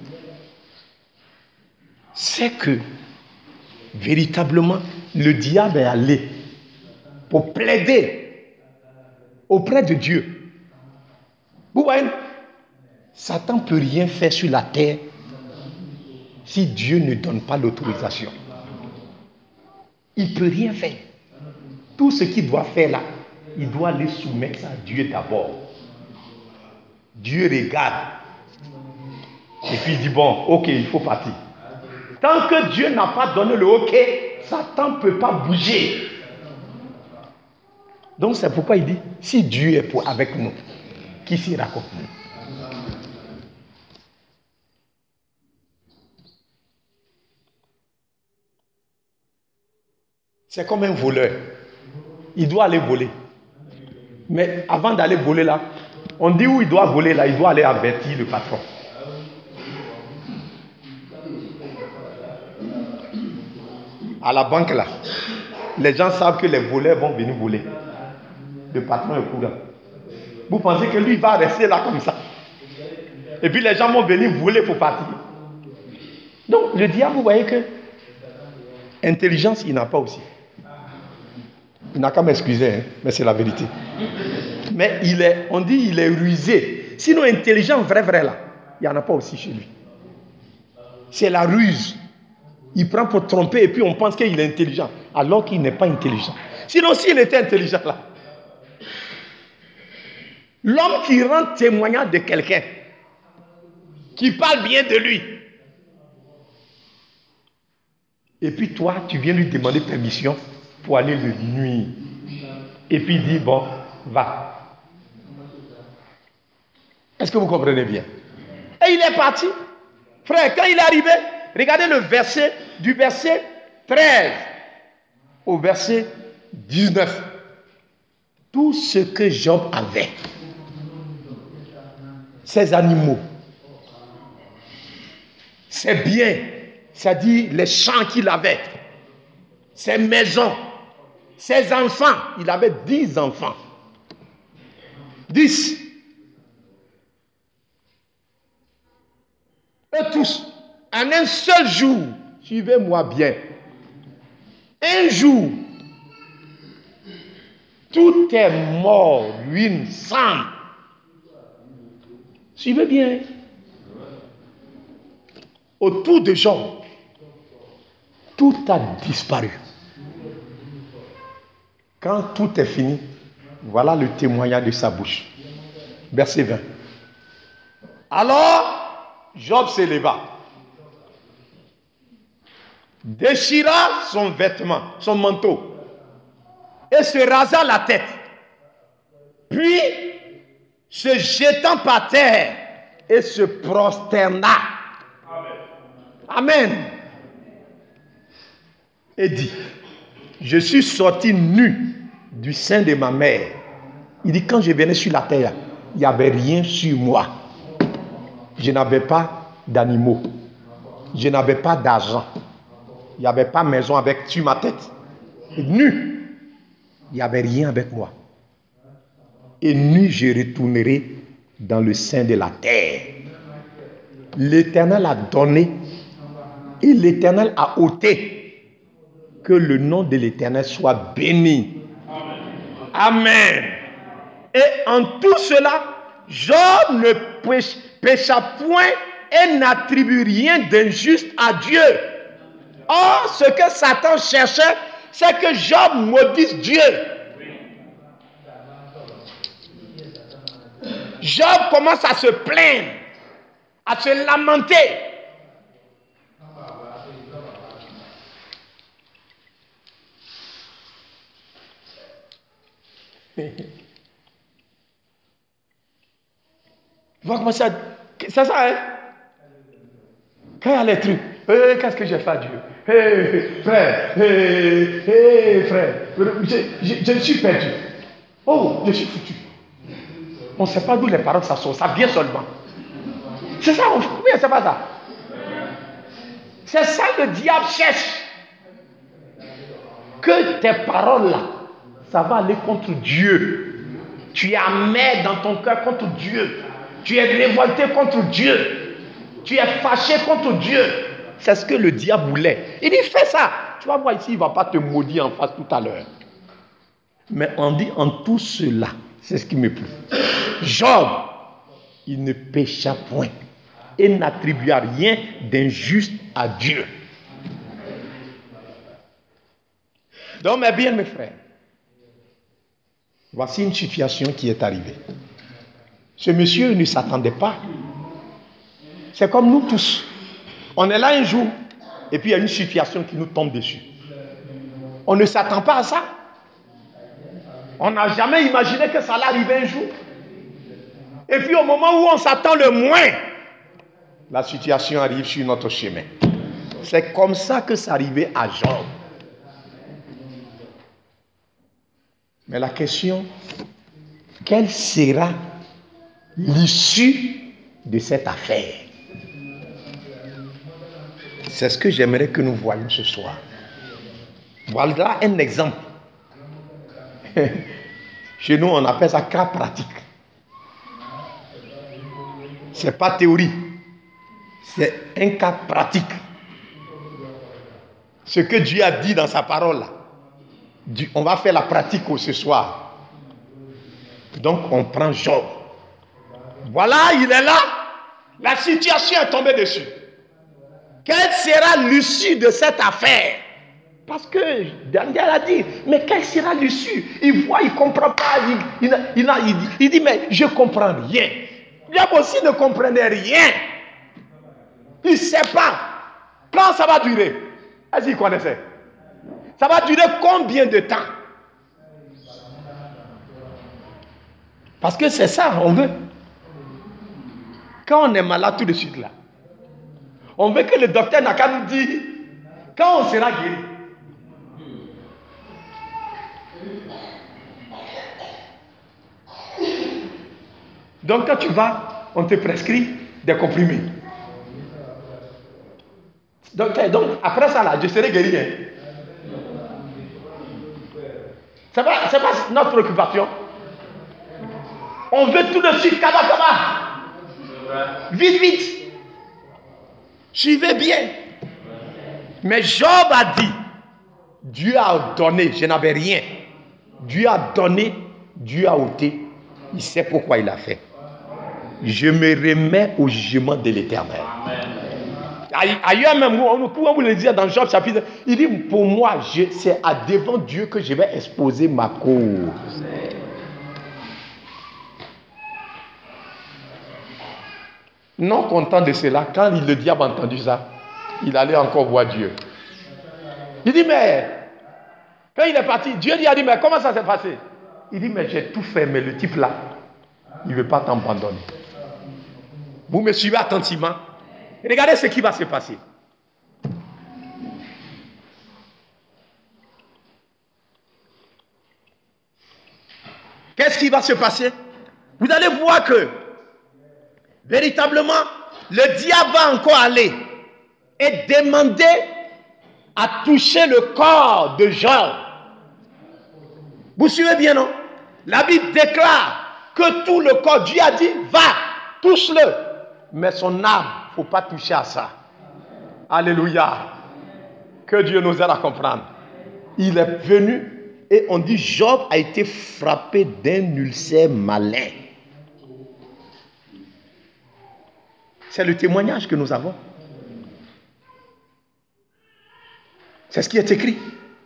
C'est que, véritablement, le diable est allé pour plaider auprès de Dieu. Vous voyez, Satan ne peut rien faire sur la terre si Dieu ne donne pas l'autorisation. Il ne peut rien faire. Tout ce qu'il doit faire là, il doit aller soumettre à Dieu d'abord. Dieu regarde. Et puis il dit, bon, ok, il faut partir. Tant que Dieu n'a pas donné le ok, Satan ne peut pas bouger. Donc c'est pourquoi il dit, si Dieu est pour avec nous, qui sera contre nous? C'est comme un voleur. Il doit aller voler. Mais avant d'aller voler là, on dit où il doit voler là, il doit aller avertir le patron. À la banque là, les gens savent que les voleurs vont venir voler. Le patron est courant. Vous pensez que lui va rester là comme ça? Et puis les gens vont venir voler pour partir. Donc le diable, vous voyez que intelligence, il n'a pas aussi. Il n'a qu'à m'excuser, hein, mais c'est la vérité. Mais il est, on dit il est rusé. Sinon intelligent, vrai, vrai là, il n'y en a pas aussi chez lui. C'est la ruse. Il prend pour tromper et puis on pense qu'il est intelligent, alors qu'il n'est pas intelligent. Sinon s'il était intelligent là, l'homme qui rend témoignage de quelqu'un, qui parle bien de lui, et puis toi, tu viens lui demander permission pour aller le nuire. Et puis il dit, bon, va. Est-ce que vous comprenez bien? Et il est parti. Frère, quand il est arrivé, regardez le verset, du verset treize au verset dix-neuf. Tout ce que Job avait, ses animaux, ses biens, c'est-à-dire les champs qu'il avait, ses maisons, ses enfants, il avait dix enfants. Dix. Eux tous, en un seul jour, suivez-moi bien, un jour, tout est mort, ruine, sang. Suivez bien. Autour de Job, tout a disparu. Quand tout est fini, voilà le témoignage de sa bouche. Verset vingt. Alors, Job s'éleva, déchira son vêtement, son manteau, et se rasa la tête. Puis, se jetant par terre, et se prosterna. Amen. Et dit, je suis sorti nu du sein de ma mère. Il dit, quand je venais sur la terre, il n'y avait rien sur moi. Je n'avais pas d'animaux. Je n'avais pas d'argent. Il n'y avait pas de maison avec sur ma tête. Et nu, il n'y avait rien avec moi. Et nu, je retournerai dans le sein de la terre. L'Éternel a donné et l'Éternel a ôté. Que le nom de l'Éternel soit béni. Amen. Et en tout cela, Job ne pécha point et n'attribue rien d'injuste à Dieu. Or, ce que Satan cherchait, c'est que Job maudisse Dieu. Job commence à se plaindre, à se lamenter. Il va commencer à... C'est ça, hein? Quand il y a les trucs, hey, qu'est-ce que j'ai fait à Dieu? Hey, frère, hey, hey, frère, je, je, je suis perdu. Oh, je suis foutu. On ne sait pas d'où les paroles ça sort, ça vient seulement. C'est ça, on... oui, c'est pas ça. C'est ça que le diable cherche. Que tes paroles là, ça va aller contre Dieu. Tu es amer dans ton cœur contre Dieu. Tu es révolté contre Dieu. Tu es fâché contre Dieu. C'est ce que le diable voulait. Il dit, fais ça. Tu vas voir ici, il ne va pas te maudire en face tout à l'heure. Mais on dit en tout cela, c'est ce qui me plaît. Job, il ne pécha point et n'attribua rien d'injuste à Dieu. Donc, mes bien, mes frères, voici une situation qui est arrivée. Ce monsieur ne s'attendait pas. C'est comme nous tous. On est là un jour, et puis il y a une situation qui nous tombe dessus. On ne s'attend pas à ça. On n'a jamais imaginé que ça allait arriver un jour. Et puis au moment où on s'attend le moins, la situation arrive sur notre chemin. C'est comme ça que c'est arrivé à Job. Mais la question, quelle sera l'issue de cette affaire? C'est ce que j'aimerais que nous voyions ce soir. Voilà un exemple. Chez nous, on appelle ça cas pratique. Ce n'est pas théorie. C'est un cas pratique. Ce que Dieu a dit dans sa parole, là, on va faire la pratique ce soir. Donc, on prend Job. Voilà, il est là. La situation est tombée dessus. Quelle sera l'issue de cette affaire? Parce que Daniel a dit, mais quelle sera l'issue? Il voit, il ne comprend pas. Il, il, il, il, dit, il dit, mais je ne comprends rien. Job aussi ne comprenait rien. Il ne sait pas quand ça va durer. Est-ce qu'il connaissait? Ça va durer combien de temps? Parce que c'est ça, on veut. Quand on est malade tout de suite là, on veut que le docteur n'a qu'à nous dire quand on sera guéri. Donc quand tu vas, on te prescrit des comprimés. Donc, donc après ça là, je serai guéri. Hein. C'est pas, c'est pas notre préoccupation. On veut tout de suite, kaba kaba. Vite, vite. Suivez bien. Mais Job a dit, Dieu a donné, je n'avais rien. Dieu a donné, Dieu a ôté. Il sait pourquoi il a fait. Je me remets au jugement de l'Éternel. Ailleurs même, on vous le dire dans Job chapitre, il dit, pour moi, c'est à devant Dieu que je vais exposer ma cause. Non content de cela, quand le diable a entendu ça, il allait encore voir Dieu. Il dit, mais, quand il est parti, Dieu lui a dit, mais comment ça s'est passé? Il dit, mais j'ai tout fait, mais le type là, il ne veut pas t'abandonner. Vous me suivez attentivement. Regardez ce qui va se passer. Qu'est-ce qui va se passer? Vous allez voir que, véritablement, le diable va encore aller et demander à toucher le corps de Job. Vous suivez bien, non? La Bible déclare que tout le corps, Dieu a dit, va, touche-le. Mais son âme, il ne faut pas toucher à ça. Alléluia. Que Dieu nous aide à comprendre. Il est venu et on dit Job a été frappé d'un ulcère malin. C'est le témoignage que nous avons. C'est ce qui est écrit.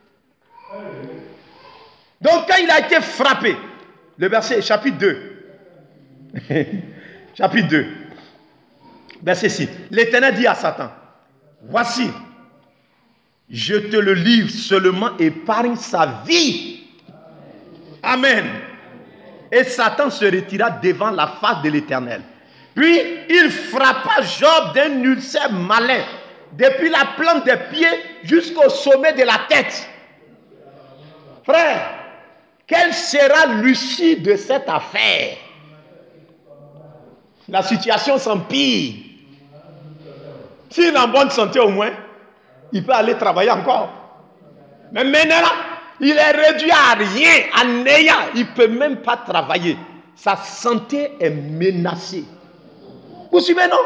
Donc quand il a été frappé, le verset chapitre deux, chapitre deux, verset six, l'Éternel dit à Satan, voici, je te le livre, seulement épargne sa vie. Amen. Et Satan se retira devant la face de l'Éternel. Puis il frappa Job d'un ulcère malin, depuis la plante des pieds jusqu'au sommet de la tête. Frère, quelle sera l'issue de cette affaire? La situation s'empire. S'il est en bonne santé au moins, il peut aller travailler encore. Mais maintenant, il est réduit à rien, à néant. Il ne peut même pas travailler. Sa santé est menacée. Vous suivez, non?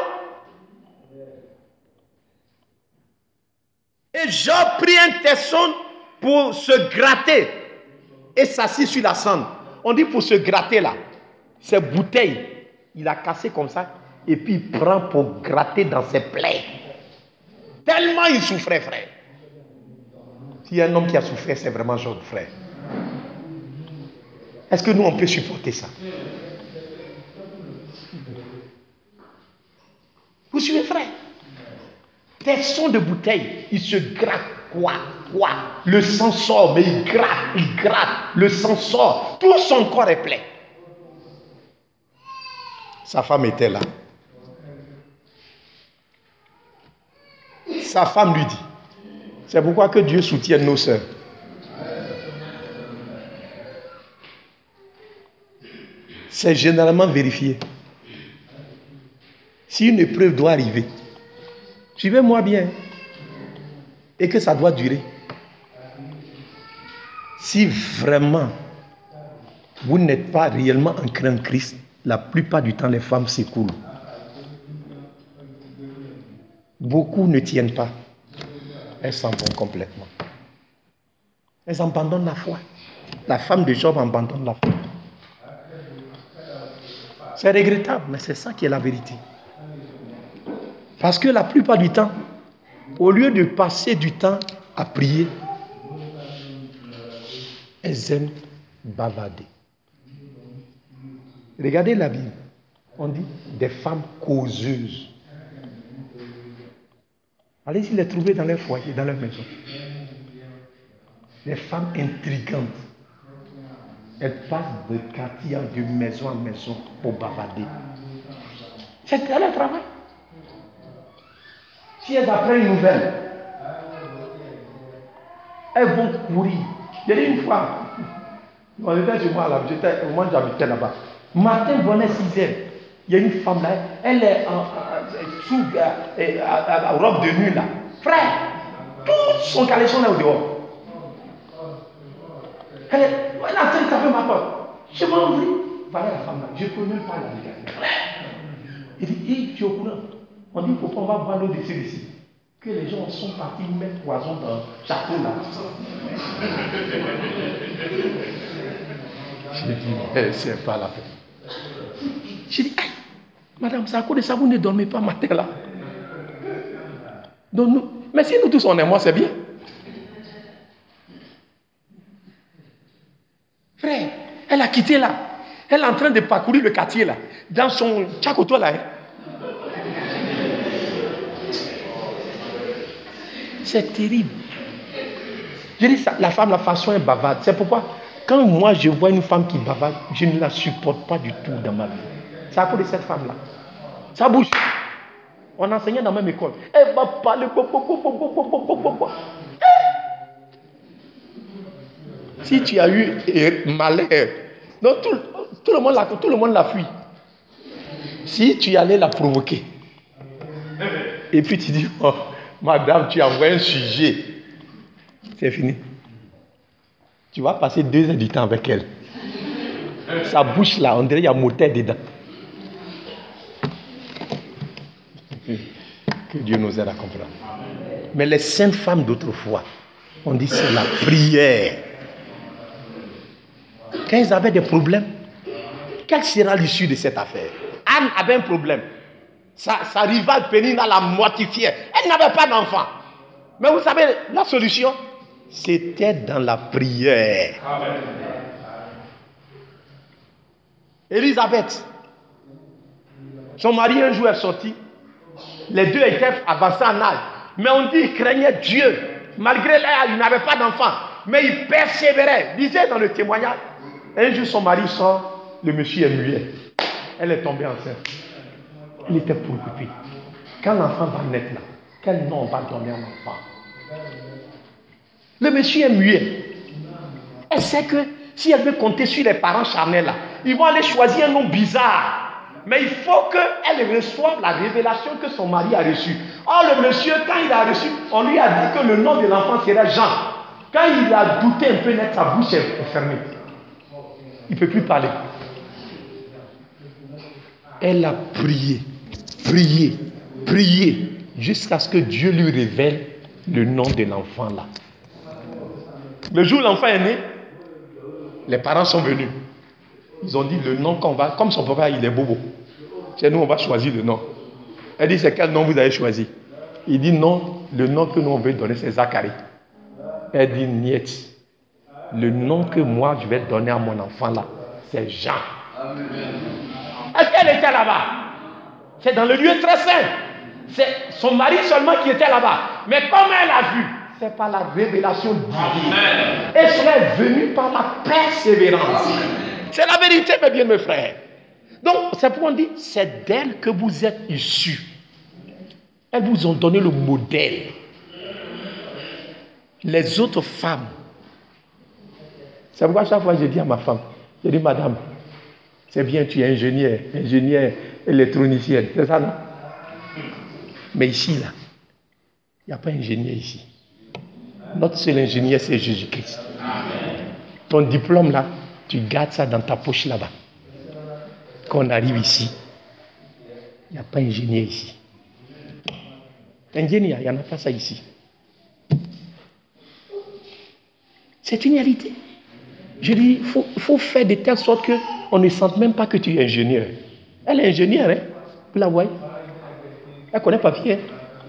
Et Job prit un tesson pour se gratter et s'assit sur la cendre. On dit pour se gratter là, ces bouteilles, il a cassé comme ça et puis il prend pour gratter dans ses plaies. Tellement il souffrait, frère. S'il y a un homme qui a souffert, c'est vraiment Job, frère. Est-ce que nous, on peut supporter ça? Vous suivez, frère? Tesson de bouteille, il se gratte. Quoi? Quoi? Le sang sort, mais il gratte, il gratte. Le sang sort. Tout son corps est plein. Sa femme était là. Sa femme lui dit, c'est pourquoi que Dieu soutient nos sœurs. C'est généralement vérifié. Si une épreuve doit arriver, suivez-moi bien, et que ça doit durer, si vraiment vous n'êtes pas réellement ancré en Christ, la plupart du temps, les femmes s'écoulent. Beaucoup ne tiennent pas. Elles s'en vont complètement. Elles abandonnent la foi. La femme de Job abandonne la foi. C'est regrettable, mais c'est ça qui est la vérité. Parce que la plupart du temps, au lieu de passer du temps à prier, elles aiment bavarder. Regardez la Bible. On dit des femmes causeuses. Allez-y les trouver dans leur foyer, dans leur maison. Des femmes intrigantes. Elles passent de quartier, de maison en maison pour bavarder. C'est leur travail. Si elles apprennent une nouvelle, elles vont courir. Il y a une fois, on était chez moi là, j'étais, au moment où j'habitais là-bas. Matin, bonnet six heures. Il y a une femme là, elle est en, sous la robe de nuit là. Frère, tout son caleçon là au dehors. Elle est, elle a train de taper ma porte. Je m'en vais. Voilà la femme là. Je ne peux même pas la regarder. Il dit, hey, tu es au courant. On dit, pourquoi on va boire l'eau d'ici d'ici. Que les gens sont partis mettre poison dans le château là. J'ai dit, eh, c'est pas la peine. J'ai dit, hey, madame, c'est à cause de ça, vous ne dormez pas matin là. Donc, nous, mais si nous tous on est moi, c'est bien. Frère, elle a quitté là. Elle est en train de parcourir le quartier là. Dans son tchakoto là. Hein. C'est terrible. Je dis ça, la femme, la façon est bavarde. C'est pourquoi, quand moi je vois une femme qui bavarde, je ne la supporte pas du tout dans ma vie. C'est à cause de cette femme-là. Ça bouge. On enseignait dans la même école. Elle va parler. Si tu as eu malheur, donc tout, tout le monde l'a, tout le monde l'a fui. Si tu allais la provoquer, et puis tu dis, oh, madame, tu as envoyé un sujet, c'est fini. Tu vas passer deux heures du temps avec elle. Sa bouche là, on dirait qu'il y a moteur dedans. Que Dieu nous aide à comprendre. Mais les saintes femmes d'autrefois, on dit c'est la prière. Quand ils avaient des problèmes, quelle sera l'issue de cette affaire? Anne avait un problème. Sa, sa rivale Pénina la mortifiait. Elle n'avait pas d'enfant. Mais vous savez, la solution, c'était dans la prière. Amen. Élisabeth, son mari un jour est sorti. Les deux étaient avancés en âge. Mais on dit qu'il craignait Dieu. Malgré l'âge, il n'avait pas d'enfant. Mais il persévérait. Disait dans le témoignage. Un jour, son mari sort, le monsieur est muet. Elle est tombée enceinte. Elle était préoccupée. Quand l'enfant va naître là, quel nom on va donner à l'enfant? Le monsieur est muet. Elle sait que si elle veut compter sur les parents charnels là, ils vont aller choisir un nom bizarre. Mais il faut qu'elle reçoive la révélation que son mari a reçue. Or, le monsieur, quand il a reçu, on lui a dit que le nom de l'enfant serait Jean. Quand il a douté un peu net, sa bouche est fermée. Il ne peut plus parler. Elle a prié, prié, prié, jusqu'à ce que Dieu lui révèle le nom de l'enfant là. Le jour où l'enfant est né, les parents sont venus. Ils ont dit le nom qu'on va, comme son papa il est bobo. Chez nous on va choisir le nom. Elle dit c'est quel nom vous avez choisi? Il dit non, le nom que nous on veut donner c'est Zacharie. Elle dit niet. Le nom que moi je vais donner à mon enfant là, c'est Jean. Amen. Est-ce qu'elle était là-bas? C'est dans le lieu très saint. C'est son mari seulement qui était là-bas. Mais comme elle a vu, c'est par la révélation divine. Et cela est venu par la persévérance. Amen. C'est la vérité, mes bien mes frères. Donc, c'est pourquoi on dit, c'est d'elle que vous êtes issus. Elles vous ont donné le modèle. Les autres femmes, c'est pourquoi chaque fois je dis à ma femme, je dis, madame, c'est bien, tu es ingénieur, ingénieur électronicien, c'est ça, non? Mais ici, là, il n'y a pas ingénieur ici. Notre seul ingénieur, c'est Jésus-Christ. ton diplôme là, tu gardes ça dans ta poche là-bas. Quand on arrive ici, il n'y a pas ingénieur ici. Ingénieur, il n'y en a pas ça ici. C'est une réalité. Je dis, il faut, faut faire de telle sorte qu'on ne sente même pas que tu es ingénieur. Elle est ingénieure, hein? Vous la voyez? Elle connaît papier.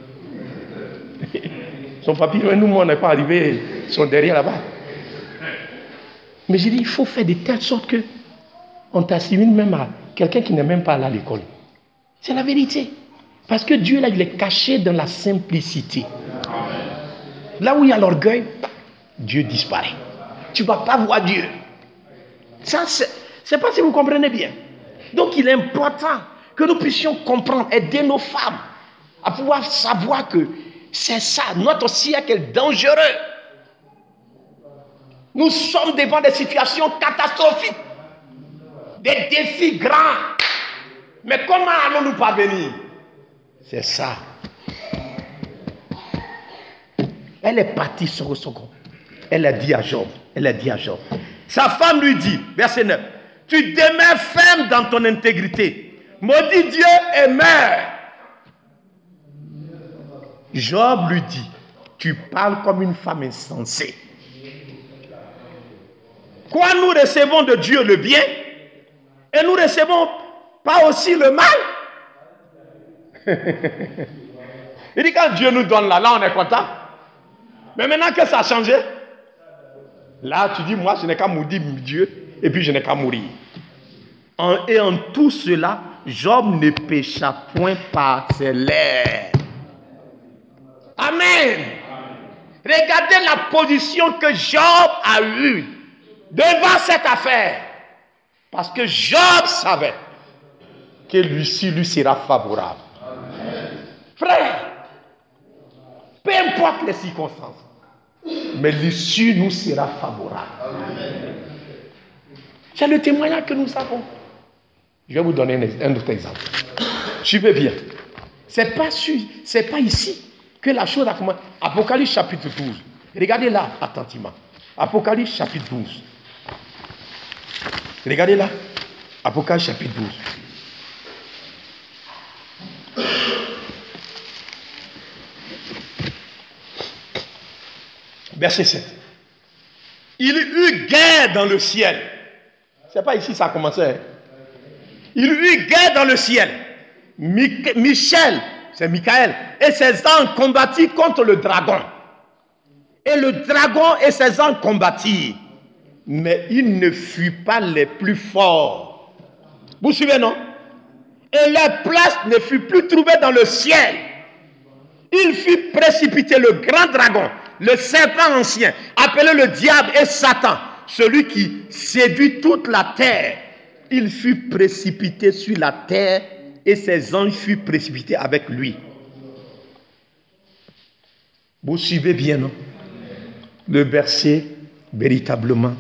Son papier, nous, on n'est pas arrivé, ils sont derrière là-bas. Mais je dis, il faut faire de telle sorte que on t'assimile même à quelqu'un qui n'est même pas allé à l'école. C'est la vérité. Parce que Dieu, là, il est caché dans la simplicité. Là où il y a l'orgueil, Dieu disparaît. Tu ne vas pas voir Dieu. Ça, c'est, c'est pas si vous comprenez bien. Donc, il est important que nous puissions comprendre, aider nos femmes à pouvoir savoir que c'est ça, notre siècle est dangereux. Nous sommes devant des situations catastrophiques, des défis grands. Mais comment allons-nous parvenir? C'est ça. Elle est partie sur le second. Elle a dit à Job, elle a dit à Job. Sa femme lui dit, verset neuf, tu demeures ferme dans ton intégrité. Maudit Dieu et meurs. Job lui dit, tu parles comme une femme insensée. Quoi, nous recevons de Dieu le bien et nous recevons pas aussi le mal? Il dit, quand Dieu nous donne là, là on est content. Mais maintenant que ça a changé, là tu dis, moi je n'ai qu'à maudire Dieu et puis je n'ai qu'à mourir. En, et en tout cela, Job ne pécha point par ses lèvres. Amen. Regardez la position que Job a eue devant cette affaire. Parce que Job savait que l'issue lui sera favorable. Amen. Frère, peu importe les circonstances, mais l'issue nous sera favorable. Amen. C'est le témoignage que nous avons. Je vais vous donner un, un autre exemple. Suivez bien. C'est pas, c'est pas ici que la chose a commencé. Apocalypse chapitre douze. Regardez là attentivement. Apocalypse chapitre douze. Regardez là. Apocalypse chapitre douze. Verset sept. Il eut guerre dans le ciel. C'est pas ici ça a commencé. Hein? Il eut guerre dans le ciel. Mich- Michel, c'est Michael, et ses anges combattirent contre le dragon. Et le dragon et ses anges combattirent. Mais ils ne furent pas les plus forts. Vous suivez, non? Et leur place ne fut plus trouvée dans le ciel. Il fut précipité, le grand dragon, le serpent ancien, appelé le diable et Satan, celui qui séduit toute la terre. Il fut précipité sur la terre et ses anges furent précipités avec lui. Vous suivez bien, non? Le verset, véritablement.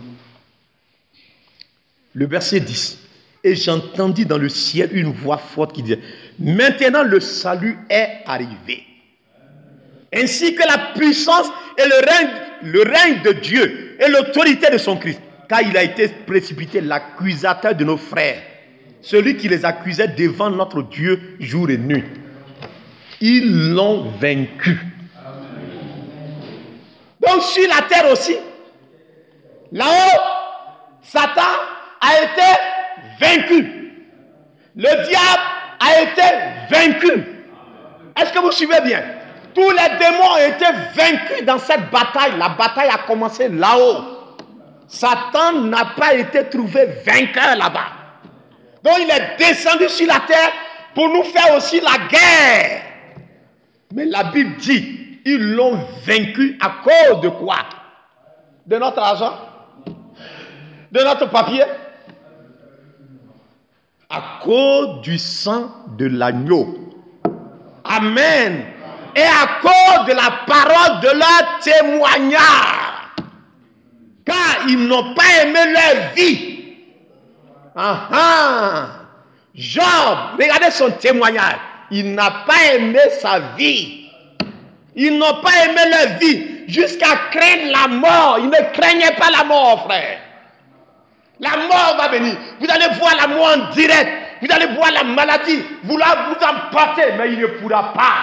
Le verset dix. Et j'entendis dans le ciel une voix forte qui disait, maintenant le salut est arrivé. Ainsi que la puissance et le règne, le règne de Dieu et l'autorité de son Christ. Car il a été précipité l'accusateur de nos frères, celui qui les accusait devant notre Dieu jour et nuit. Ils l'ont vaincu. Donc sur la terre aussi, là-haut, Satan a été vaincu. Le diable a été vaincu. Est-ce que vous suivez bien? Tous les démons ont été vaincus dans cette bataille. La bataille a commencé là-haut. Satan n'a pas été trouvé vainqueur là-bas. Donc il est descendu sur la terre pour nous faire aussi la guerre. Mais la Bible dit, ils l'ont vaincu à cause de quoi? De notre argent? De notre papier? À cause du sang de l'agneau. Amen. Et à cause de la parole de leur témoignage. Car ils n'ont pas aimé leur vie. Ah ah. Job, regardez son témoignage. Il n'a pas aimé sa vie. Ils n'ont pas aimé leur vie jusqu'à craindre la mort. Ils ne craignaient pas la mort, frère. La mort va venir. Vous allez voir la mort en direct. Vous allez voir la maladie. Vouloir vous emporter, mais il ne pourra pas.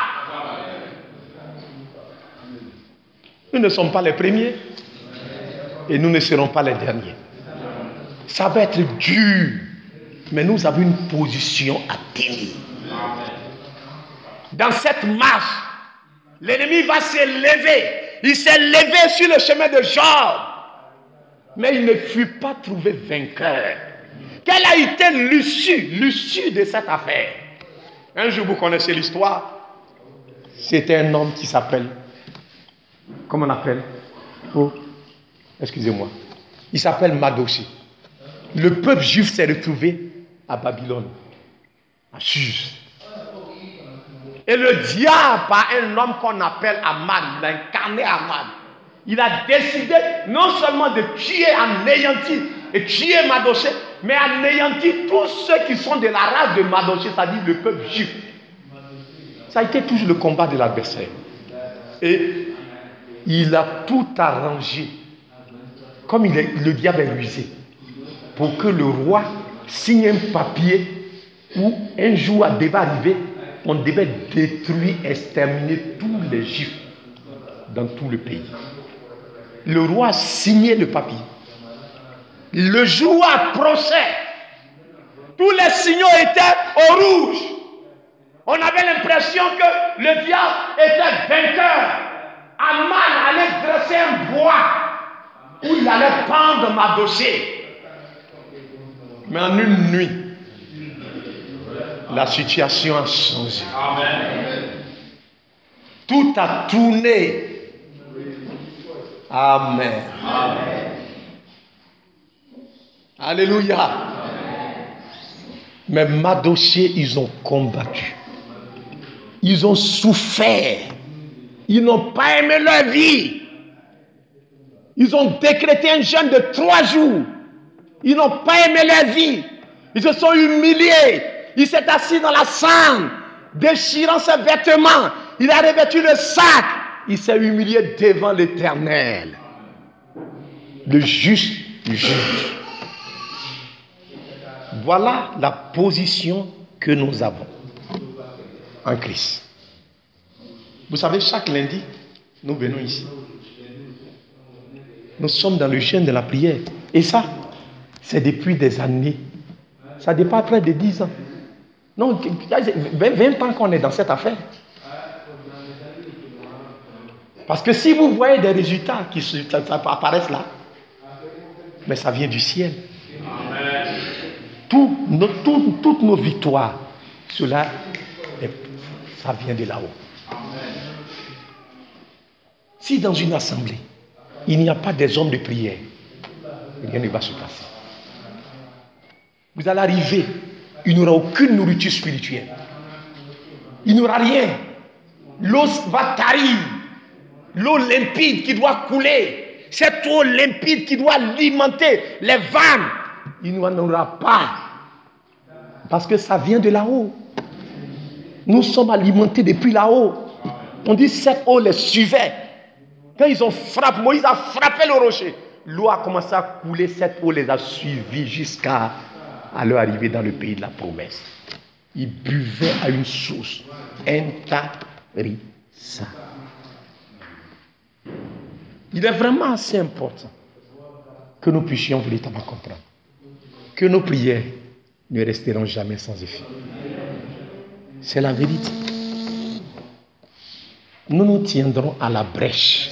Nous ne sommes pas les premiers. Et nous ne serons pas les derniers. Ça va être dur. Mais nous avons une position à tenir. Dans cette marche, l'ennemi va se lever. Il s'est levé sur le chemin de Job. Mais il ne fut pas trouvé vainqueur. Quelle a été l'issue, l'issue de cette affaire? Un jour, vous connaissez l'histoire. C'était un homme qui s'appelle, comment on appelle? Oh, excusez-moi. Il s'appelle Mardochée. Le peuple juif s'est retrouvé à Babylone, à Suse. Et le diable, par un homme qu'on appelle Aman, il a incarné Aman. Il a décidé non seulement de tuer, anéantir et tuer Mardochée, mais anéantir tous ceux qui sont de la race de Mardochée, c'est-à-dire le peuple juif. Ça a été toujours le combat de l'adversaire. Et il a tout arrangé, comme il est, le diable est rusé, pour que le roi signe un papier où un jour devait arriver, on devait détruire, exterminer tous les juifs dans tout le pays. Le roi a signé le papier. Le jour approchait, tous les signaux étaient au rouge. On avait l'impression que le diable était vainqueur. Aman allait dresser un bois où il allait pendre Mardochée. Mais en une nuit, la situation a changé. Amen. Tout a tourné. Amen. Amen. Alléluia. Amen. Mais Mardochée, ils ont combattu. Ils ont souffert. Ils n'ont pas aimé leur vie. Ils ont décrété un jeûne de trois jours. Ils n'ont pas aimé leur vie. Ils se sont humiliés. Il s'est assis dans la cendre, déchirant ses vêtements. Il a revêtu le sac. Il s'est humilié devant l'Éternel, le juste juge. Voilà la position que nous avons en Christ. Vous savez, chaque lundi, nous venons ici. Nous sommes dans le jeûne de la prière. Et ça, c'est depuis des années. Ça dépasse près de dix ans. Non, vingt ans qu'on est dans cette affaire. Parce que si vous voyez des résultats qui apparaissent là, mais ça vient du ciel. Tout, nos, tout, toutes nos victoires, cela, ça vient de là-haut. Si dans une assemblée, il n'y a pas des hommes de prière, rien ne va se passer. Vous allez arriver, il n'y aura aucune nourriture spirituelle. Il n'y aura rien. L'eau va tarir. L'eau limpide qui doit couler. Cette eau limpide qui doit alimenter les vannes. Il n'y en aura pas. Parce que ça vient de là-haut. Nous sommes alimentés depuis là-haut. On dit cette eau les suivait. Quand ils ont frappé, Moïse a frappé le rocher. L'eau a commencé à couler. Cette eau les a suivis jusqu'à à leur arrivée dans le pays de la promesse. Ils buvaient à une source intarissable. Il est vraiment assez important que nous puissions véritablement comprendre que nos prières ne resteront jamais sans effet. C'est la vérité. Nous nous tiendrons à la brèche.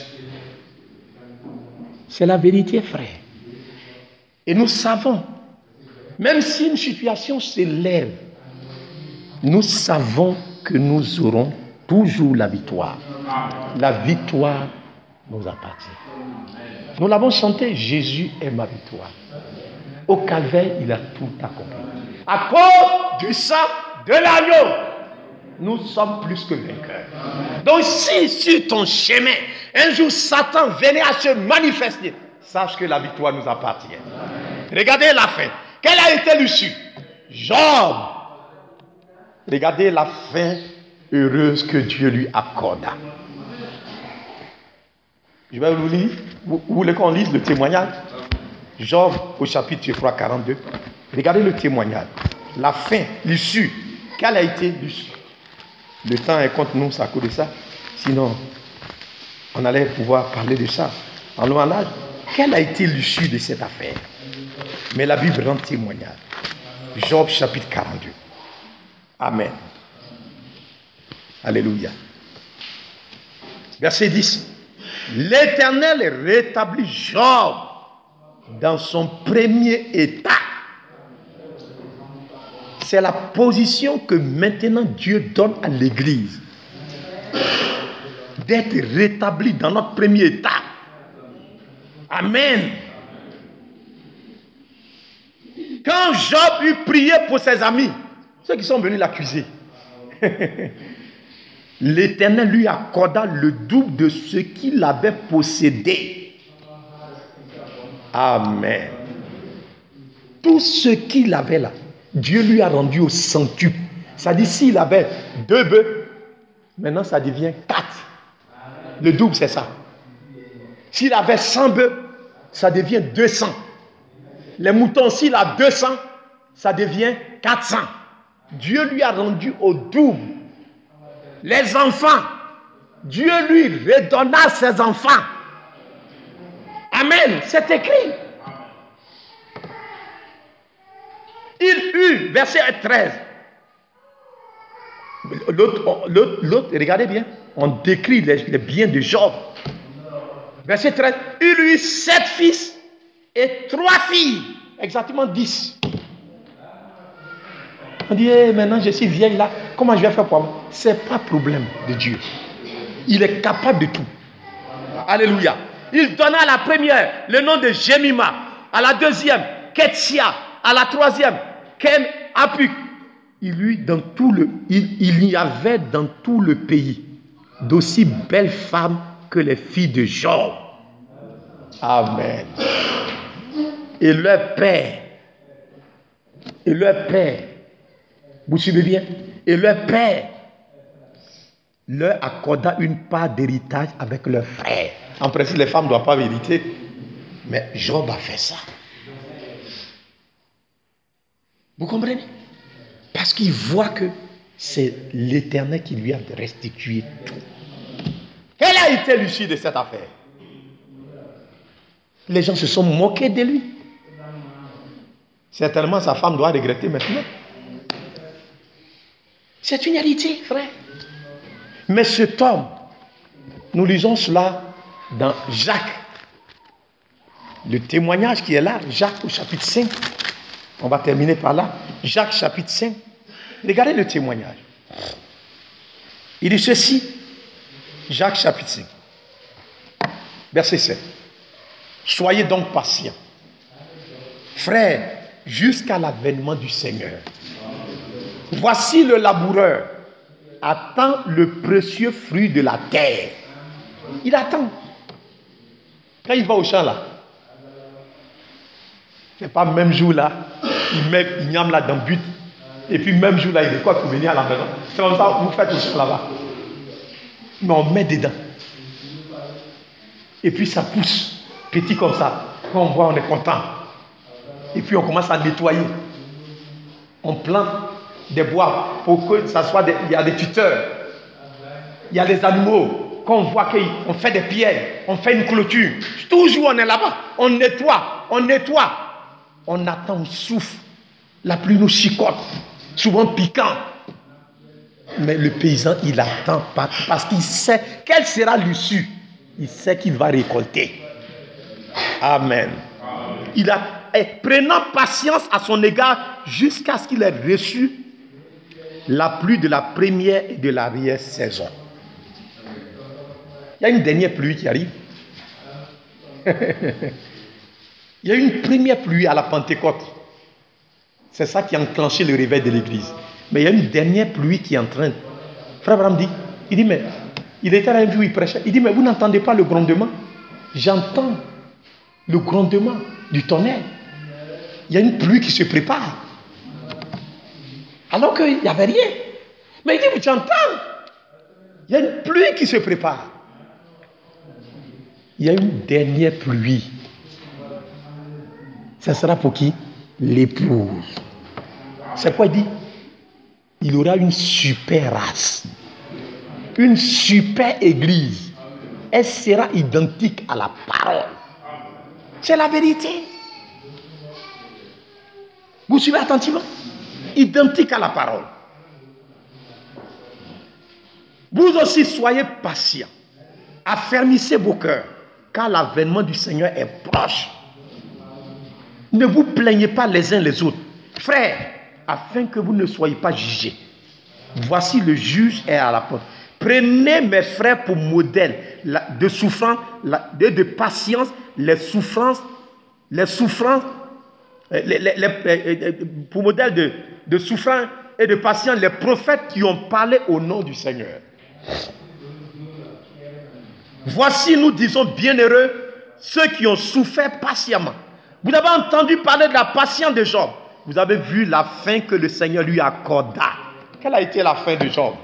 C'est la vérité, frère. Et nous savons, même si une situation s'élève, nous savons que nous aurons toujours la victoire. La victoire nous appartient. Nous l'avons chanté, Jésus est ma victoire. Au calvaire, il a tout accompli. À cause du sang de l'agneau, nous sommes plus que vainqueurs. Donc si sur ton chemin, un jour Satan venait à se manifester, sache que la victoire nous appartient. Regardez la fin. Quelle a été l'issue? Job. Regardez la fin heureuse que Dieu lui accorda. Je vais vous lire. Vous, vous voulez qu'on lise le témoignage? Job au chapitre trois, quarante-deux. Regardez le témoignage. La fin, l'issue. Quelle a été l'issue? Le temps est contre nous, c'est à cause de ça. Sinon, on allait pouvoir parler de ça. En loin là, quelle a été l'issue de cette affaire? Mais la Bible rend témoignage. Job chapitre quarante-deux. Amen. Alléluia. Verset dix. L'Éternel rétablit Job dans son premier état. C'est la position que maintenant Dieu donne à l'Église. D'être rétabli dans notre premier état. Amen. Quand Job eut prié pour ses amis, ceux qui sont venus l'accuser, l'Éternel lui accorda le double de ce qu'il avait possédé. Amen. Tout ce qu'il avait là, Dieu lui a rendu au centuple. Ça dit, s'il avait deux bœufs, maintenant ça devient quatre. Le double, c'est ça. S'il avait cent bœufs, ça devient deux cents. Les moutons, s'il a deux cents, ça devient quatre cents. Dieu lui a rendu au double. Les enfants, Dieu lui redonna ses enfants. Amen, c'est écrit. Il eut, verset treize. L'autre, l'autre, l'autre, regardez bien, on décrit les, les biens de Job. Verset treize. Il eut sept fils et trois filles. Exactement dix. On dit, hey, maintenant je suis vieille là, comment je vais faire pour moi? Ce n'est pas problème de Dieu. Il est capable de tout. Alléluia. Il donna à la première le nom de Jemima, à la deuxième, Ketsia, à la troisième, Ken Apuk. Il, lui, dans tout le, il, il y avait dans tout le pays d'aussi belles femmes que les filles de Job. Amen. Et leur père, et leur père, vous suivez bien? Et leur père leur accorda une part d'héritage avec leurs frères. En principe, les femmes ne doivent pas hériter, mais Job a fait ça. Vous comprenez? Parce qu'il voit que c'est l'Éternel qui lui a restitué tout. Quelle a été l'issue de cette affaire? Les gens se sont moqués de lui. Certainement, sa femme doit regretter maintenant. C'est une héritier, frère. Mais cet homme, nous lisons cela dans Jacques. Le témoignage qui est là, Jacques au chapitre cinq. On va terminer par là. Jacques chapitre cinq. Regardez le témoignage. Il dit ceci. Jacques chapitre cinq. Verset sept. Soyez donc patients, frères, jusqu'à l'avènement du Seigneur. Voici le laboureur attend le précieux fruit de la terre. Il attend. Quand il va au champ là, c'est pas le même jour là, il met Ignam là dans le but, et puis même jour là, il est quoi pour venir à la maison. C'est comme ça vous faites au champ là-bas. Mais on met dedans. Et puis ça pousse, petit comme ça. Quand on voit, on est content. Et puis on commence à nettoyer. On plante des bois pour que ça soit des, il y a des tuteurs. Il y a des animaux. Quand on voit qu'on fait des pierres, on fait une clôture. Toujours on est là-bas. On nettoie, on nettoie. On attend, on souffle. La pluie nous chicote. Souvent piquant. Mais le paysan, il attend pas parce qu'il sait quelle sera l'issue. Il sait qu'il va récolter. Amen. Il a, prenant patience à son égard jusqu'à ce qu'il ait reçu la pluie de la première et de l'arrière saison. Il y a une dernière pluie qui arrive. Il y a une première pluie à la Pentecôte. C'est ça qui a enclenché le réveil de l'église. Mais il y a une dernière pluie qui est en train. Frère Abraham dit, il dit, mais il était à un jour, il prêchait. Il dit, mais vous n'entendez pas le grondement? J'entends le grondement du tonnerre. Il y a une pluie qui se prépare. Alors qu'il n'y avait rien. Mais il dit, j'entends. Il y a une pluie qui se prépare. Il y a une dernière pluie Ça sera pour qui? L'épouse. C'est quoi il dit? Il aura une super race, une super église. Elle sera identique à la parole. C'est la vérité. Vous suivez attentivement? Identique à la parole. Vous aussi soyez patients. Affermissez vos cœurs, car l'avènement du Seigneur est proche. Ne vous plaignez pas les uns les autres. Frères, afin que vous ne soyez pas jugés. Voici le juge est à la porte. Prenez mes frères pour modèle de souffrance, de, de patience, les souffrances, les souffrances, les, les, les, pour modèle de, de souffrance et de patience, les prophètes qui ont parlé au nom du Seigneur. Voici, nous disons, bienheureux ceux qui ont souffert patiemment. Vous avez entendu parler de la patience de Job. Vous avez vu la fin que le Seigneur lui accorda. Quelle a été la fin de Job?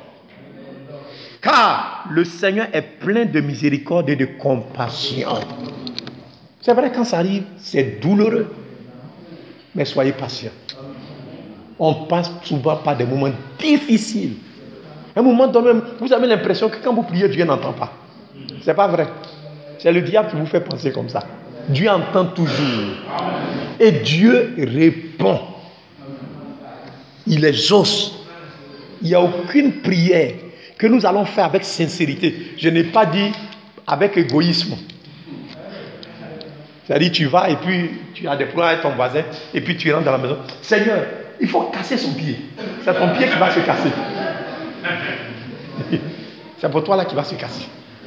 Car le Seigneur est plein de miséricorde et de compassion. C'est vrai, quand ça arrive, c'est douloureux. Mais soyez patients. On passe souvent par des moments difficiles. Un moment donné, vous avez l'impression que quand vous priez, Dieu n'entend pas. C'est pas vrai. C'est le diable qui vous fait penser comme ça. Dieu entend toujours. Et Dieu répond. Il exauce. Il n'y a aucune prière que nous allons faire avec sincérité. Je n'ai pas dit avec égoïsme. C'est-à-dire, tu vas et puis tu as des problèmes avec ton voisin et puis tu rentres dans la maison. Seigneur, il faut casser son pied. C'est ton pied qui va se casser. C'est pour toi là qui va se casser.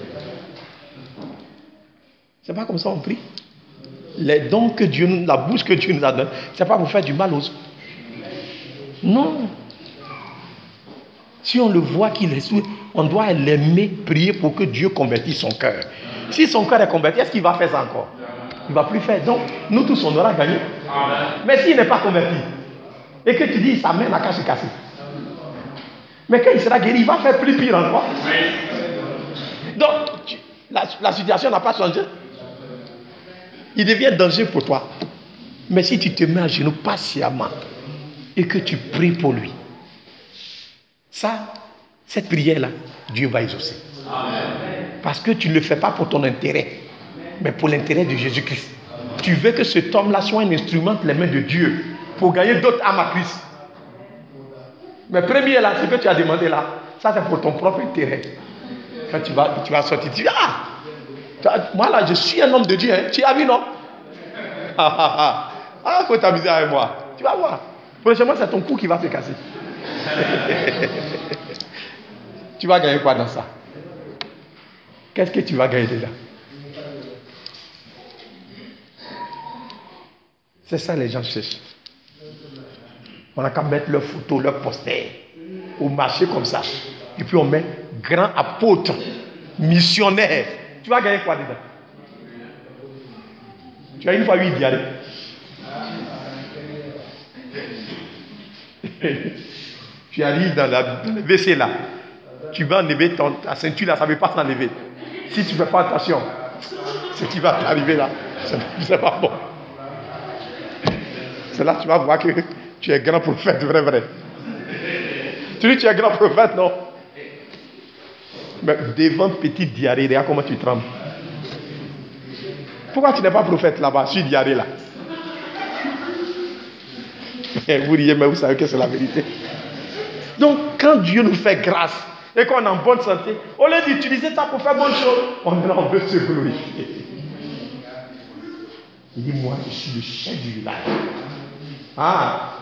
C'est pas comme ça on prie. Les dons que Dieu nous, la bouche que Dieu nous a donnée, c'est pas pour faire du mal aux autres. Non. Si on le voit qu'il est sous, on doit l'aimer, prier pour que Dieu convertisse son cœur. Si son cœur est converti, est-ce qu'il va faire ça encore? Il ne va plus faire. Donc, nous tous, on aura gagné. Mais s'il n'est pas converti, et que tu dis, sa main n'a qu'à se casser. Mais quand il sera guéri, il va faire plus pire encore. Donc, tu, la, la situation n'a pas changé. Il devient danger pour toi. Mais si tu te mets à genoux patiemment et que tu pries pour lui, ça, cette prière-là, Dieu va exaucer. Parce que tu ne le fais pas pour ton intérêt, mais pour l'intérêt de Jésus-Christ. Tu veux que cet homme-là soit un instrument entre les mains de Dieu pour gagner d'autres âmes à Christ. Mais premier là, ce que tu as demandé là, ça c'est pour ton propre intérêt. Quand tu vas, tu vas sortir, tu dis, ah, moi là, je suis un homme de Dieu, hein. Tu as vu, non? Ah, ah, ah, ah, faut t'amuser avec moi. Tu vas voir. Prochainement, c'est ton cou qui va se casser. Tu vas gagner quoi dans ça? Qu'est-ce que tu vas gagner déjà? C'est ça les gens cherchent. On n'a qu'à mettre leurs photos, leurs posters au marché comme ça. Et puis on met grand apôtre, missionnaire. Tu vas gagner quoi dedans? Tu as une fois eu diarrhée. Tu arrives dans, la, dans le W C là. Tu vas enlever ton, ta ceinture là, ça ne veut pas s'enlever. Si tu ne fais pas attention, ce qui va t'arriver là, c'est pas bon. C'est là que tu vas voir que tu es grand prophète, vrai, vrai. Tu dis tu es grand prophète, non? Mais devant petite diarrhée, regarde comment tu trembles. Pourquoi tu n'es pas prophète là-bas, sur diarrhée là? Vous riez, mais vous savez que c'est la vérité. Donc, quand Dieu nous fait grâce et qu'on est en bonne santé, au lieu d'utiliser ça pour faire bonne chose, on est là, on veut se glorifier. Il dit, moi, je suis le chef du village. Ah!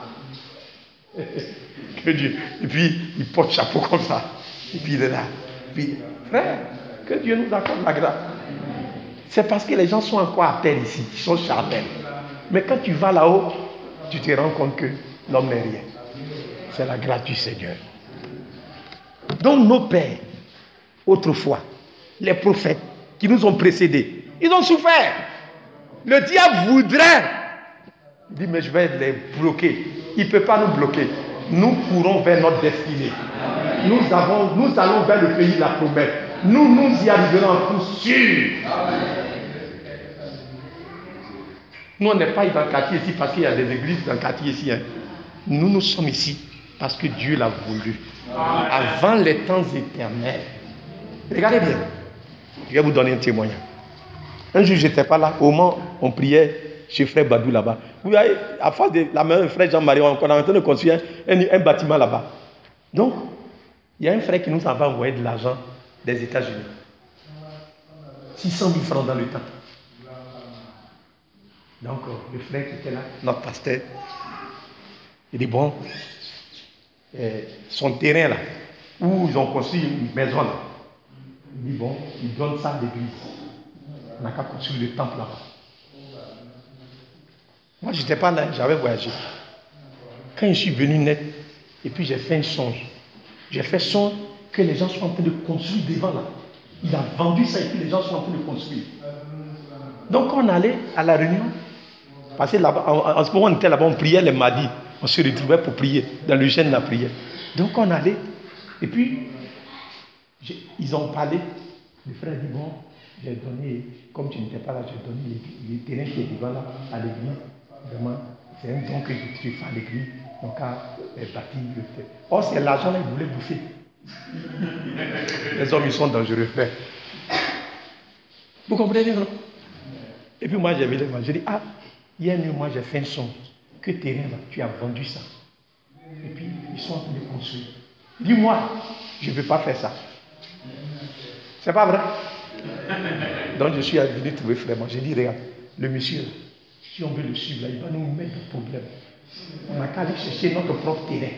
Que Dieu. Et puis, il porte chapeau comme ça. Et puis, il est là. Et puis, frère, que Dieu nous accorde la grâce. C'est parce que les gens sont encore à terre ici, ils sont charnels. Mais quand tu vas là-haut, tu te rends compte que l'homme n'est rien. C'est la grâce du Seigneur. Donc nos pères, autrefois, les prophètes qui nous ont précédés, ils ont souffert. Le diable voudrait. Il dit, mais je vais les bloquer. Il ne peut pas nous bloquer. Nous courons vers notre destinée. Nous, avons, nous allons vers le pays de la promesse. Nous, nous y arriverons en coup sûr. Nous, on n'est pas dans le quartier ici parce qu'il y a des églises dans le quartier ici. Hein. Nous, nous sommes ici parce que Dieu l'a voulu. Avant les temps éternels. Regardez bien. Je vais vous donner un témoignage. Un jour, je n'étais pas là. Au moment où on priait chez Frère Badou là-bas. Vous voyez, à force de la même Frère Jean-Marie, on est en train de construire un, un bâtiment là-bas. Donc, il y a un frère qui nous avait envoyé de l'argent des États-Unis. six cent mille francs dans le temps. Donc, le frère qui était là, notre pasteur, il dit bon, euh, son terrain là, où ils ont construit une maison là, il dit bon, il donne ça à l'église. On n'a qu'à construire le temple là-bas. Moi, je n'étais pas là, j'avais voyagé. Quand je suis venu net, et puis j'ai fait un songe. J'ai fait songe que les gens sont en train de construire devant là. Il a vendu ça et puis les gens sont en train de construire. Donc, quand on allait à la réunion, parce que là-bas, en, en ce moment, on était là-bas, on priait les mardis. On se retrouvait pour prier, dans le jeûne de la prière. Donc, on allait, et puis, ils ont parlé. Le frère dit bon, j'ai donné, comme tu n'étais pas là, j'ai donné le terrain qui est devant là, à l'église. Vraiment, c'est un don que je fais à l'église. Donc, à bâtir le fait. Or, c'est l'argent là, ils voulaient bouffer. Les hommes, ils sont dangereux, frère. Vous comprenez, non? Et puis, moi, j'ai vu les gens. J'ai dit, ah, hier, moi, j'ai fait un son. Que terrain là, tu as vendu ça. Et puis, ils sont en train de construire. Dis-moi, je ne veux pas faire ça. C'est pas vrai? Donc, je suis venu trouver vraiment. J'ai dit, regarde, le monsieur, si on veut le suivre, là, il va nous mettre des problèmes. On n'a qu'à aller chercher notre propre terrain.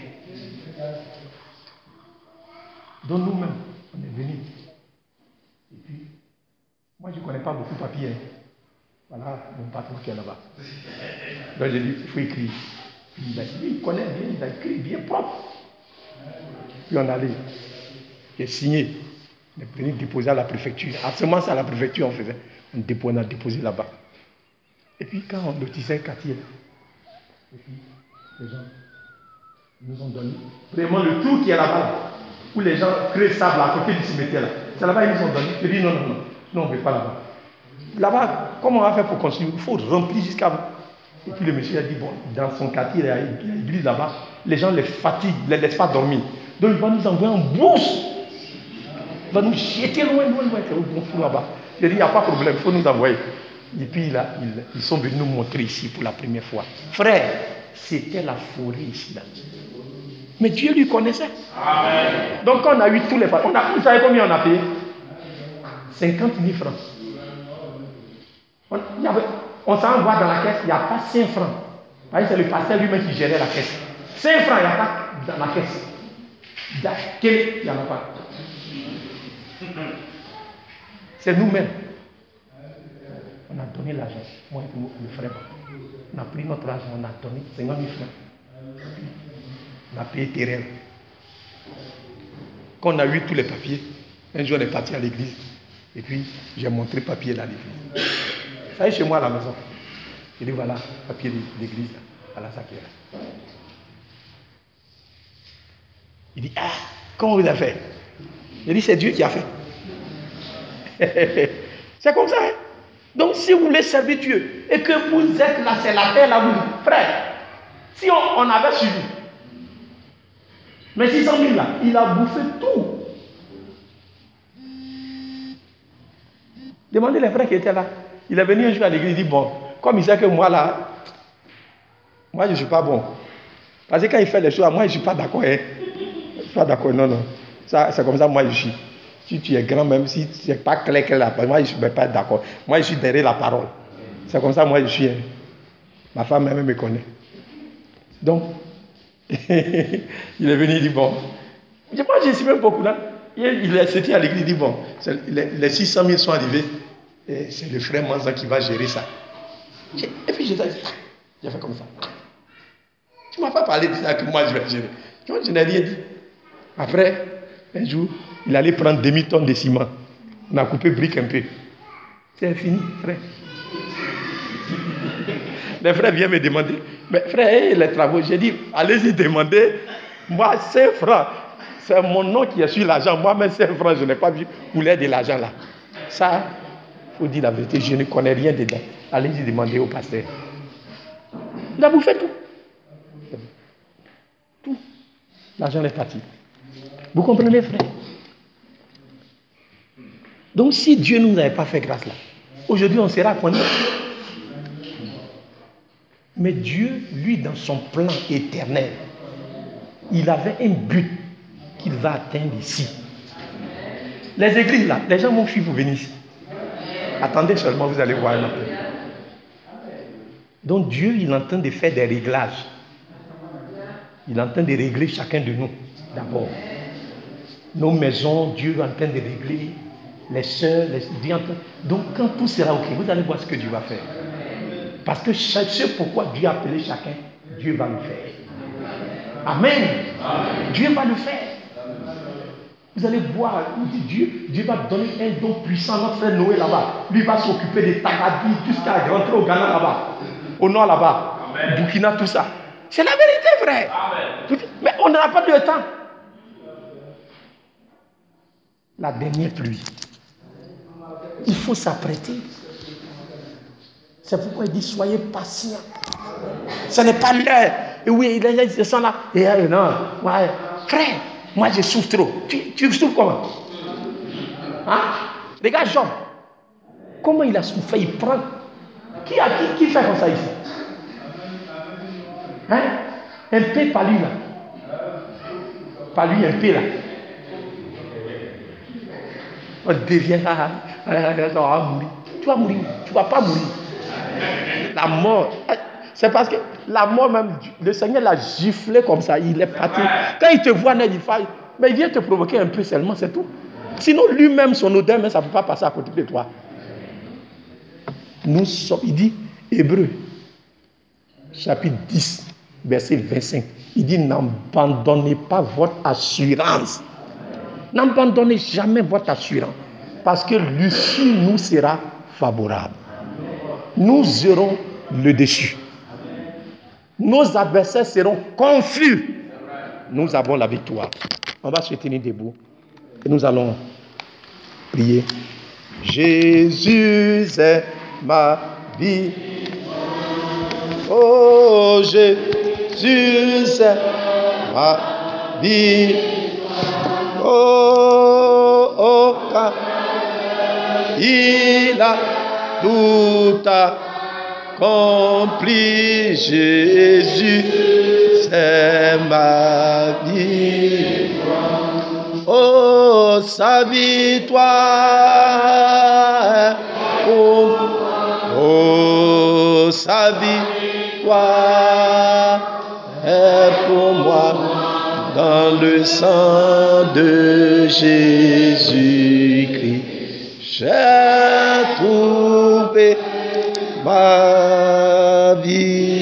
Donc, nous-mêmes, on est venus. Et puis, moi, je ne connais pas beaucoup de papier. Voilà mon patron qui est là-bas. Donc, j'ai dit, il faut écrire. Puis, il a dit, il connaît bien, il a écrit bien propre. Puis, on allait. J'ai signé. On est venu déposer à la préfecture. À ce moment, c'est à la préfecture on faisait. On, dépose, on a déposé là-bas. Et puis, quand on lotissait un quartier, et puis, les gens nous ont donné vraiment le trou qui est là-bas, là, où les gens créent le sable à côté du cimetière. Là. C'est là-bas qu'ils nous ont donné. Je dis non, non, non, non, on ne veut pas là-bas. Là-bas, comment on va faire pour construire? Il faut remplir jusqu'à vous. Et puis le monsieur a dit, bon, dans son quartier, il y a une église là-bas, les gens les fatiguent, ne les laissent pas dormir. Donc il va nous envoyer en bourse. Il va nous jeter loin, loin, loin, c'est au bon fou là-bas. J'ai dit, il n'y a pas de problème, il faut nous envoyer. Et puis là, ils, ils sont venus nous montrer ici pour la première fois. Frère, c'était la forêt ici là. Mais Dieu lui connaissait. Amen. Donc on a eu tous les on a, vous savez combien on a payé? cinquante mille francs. On, on s'envoie dans la caisse, il n'y a pas cinq francs. C'est le pasteur lui-même qui gérait la caisse. cinq francs, il n'y a pas dans la caisse. Il n'y en a pas. C'est nous-mêmes. On a donné l'argent. Moi et le frère. On a pris notre argent, on a donné cinquante mille francs. On a payé terrain. Quand on a eu tous les papiers, un jour on est parti à l'église. Et puis j'ai montré le papier là à l'église. Ça y est chez moi à la maison. J'ai dit voilà, papier de l'église. Voilà ça qui est là. Il dit ah, comment vous avez fait? J'ai dit c'est Dieu qui a fait. C'est comme ça. Hein? Donc si vous voulez servir Dieu et que vous êtes là, c'est la terre là, vous, frère. Si on, on avait suivi. Mais six cent mille là, il a bouffé tout. Demandez les frères qui étaient là. Il est venu un jour à l'église, il dit bon, comme il sait que moi là, moi je ne suis pas bon. Parce que quand il fait les choses, moi je ne suis pas d'accord. Hein? Je ne suis pas d'accord, non, non. Ça, c'est comme ça, moi je suis. Si tu es grand, même si ce n'est pas clair que là, moi je ne suis pas d'accord. Moi je suis derrière la parole. C'est comme ça, moi je suis. Hein? Ma femme même me connaît. Donc, il est venu, il dit bon. Moi je suis même beaucoup là. Il est sorti à l'église, il dit bon, les, les six cent mille sont arrivés. Et c'est le frère Manza qui va gérer ça. Et puis j'ai j'ai fait comme ça. Tu ne m'as pas parlé de ça que moi je vais gérer. Tu vois, je n'ai rien dit. Après, un jour, il allait prendre demi-tonne de ciment. On a coupé brique un peu. C'est fini, frère. Les frères viennent me demander, mais frère, les travaux, j'ai dit, allez-y demander. Moi, cinq francs. C'est mon nom qui est sur l'argent. Moi-même, cinq francs, je n'ai pas vu couler de l'argent là. Ça, il faut dire la vérité, je ne connais rien dedans. Allez-y demander au pasteur. Il a bouffé tout. Tout. L'argent est parti. Vous comprenez, frère? Donc, si Dieu ne nous avait pas fait grâce là, aujourd'hui, on sera condamné. Mais Dieu, lui, dans son plan éternel, il avait un but qu'il va atteindre ici. Les églises là, les gens vont fuir pour venir ici. Attendez seulement, vous allez voir un peu. Donc Dieu, il est en train de faire des réglages. Il est en train de régler chacun de nous, d'abord. Nos maisons, Dieu est en train de régler. Les soeurs, les... Dieu en train... Donc quand tout sera ok, vous allez voir ce que Dieu va faire. Parce que ce pourquoi Dieu a appelé chacun, Dieu va le faire. Amen. Dieu va le faire. Vous allez voir, Dieu, Dieu va donner un don puissant à notre frère Noé là-bas. Lui va s'occuper des Tagadi, tout ce qui a rentré au Ghana là-bas, au nord là-bas, Burkina, tout ça. C'est la vérité, frère. Amen. Mais on n'aura pas de temps. La dernière pluie. Il faut s'apprêter. C'est pourquoi il dit soyez patients. Ce n'est pas l'heure. Et oui, les gens sont là. Et euh, non, ouais. Frère, moi je souffre trop. Tu, tu souffres comment? Hein? Regarde Job. Comment il a souffert? Il prend. Qui, a, qui, qui fait comme ça ici? Hein? Un peu par lui là. Par lui, un peu là. On devient là. On va mourir. Tu vas mourir. Tu ne vas pas mourir. La mort. C'est parce que la mort même, le Seigneur l'a giflé comme ça. Il est parti. Quand il te voit, il fait, mais il vient te provoquer un peu seulement, c'est tout. Sinon, lui-même, son odeur, mais ça ne peut pas passer à côté de toi. Nous sommes, il dit, Hébreux, chapitre dix, verset vingt-cinq. Il dit, n'abandonnez pas votre assurance. N'abandonnez jamais votre assurance. Parce que l'issue nous sera favorable. Nous aurons le dessus. Nos adversaires seront confus. Nous avons la victoire. On va se tenir debout. Et nous allons prier. Jésus est ma vie. Oh, Jésus est ma vie. Oh, oh, car il a tout accompli. Jésus, c'est ma vie. Oh, sa victoire. Oh, oh, sa victoire est pour moi dans le sang de Jésus-Christ. J'ai trouvé ma vie.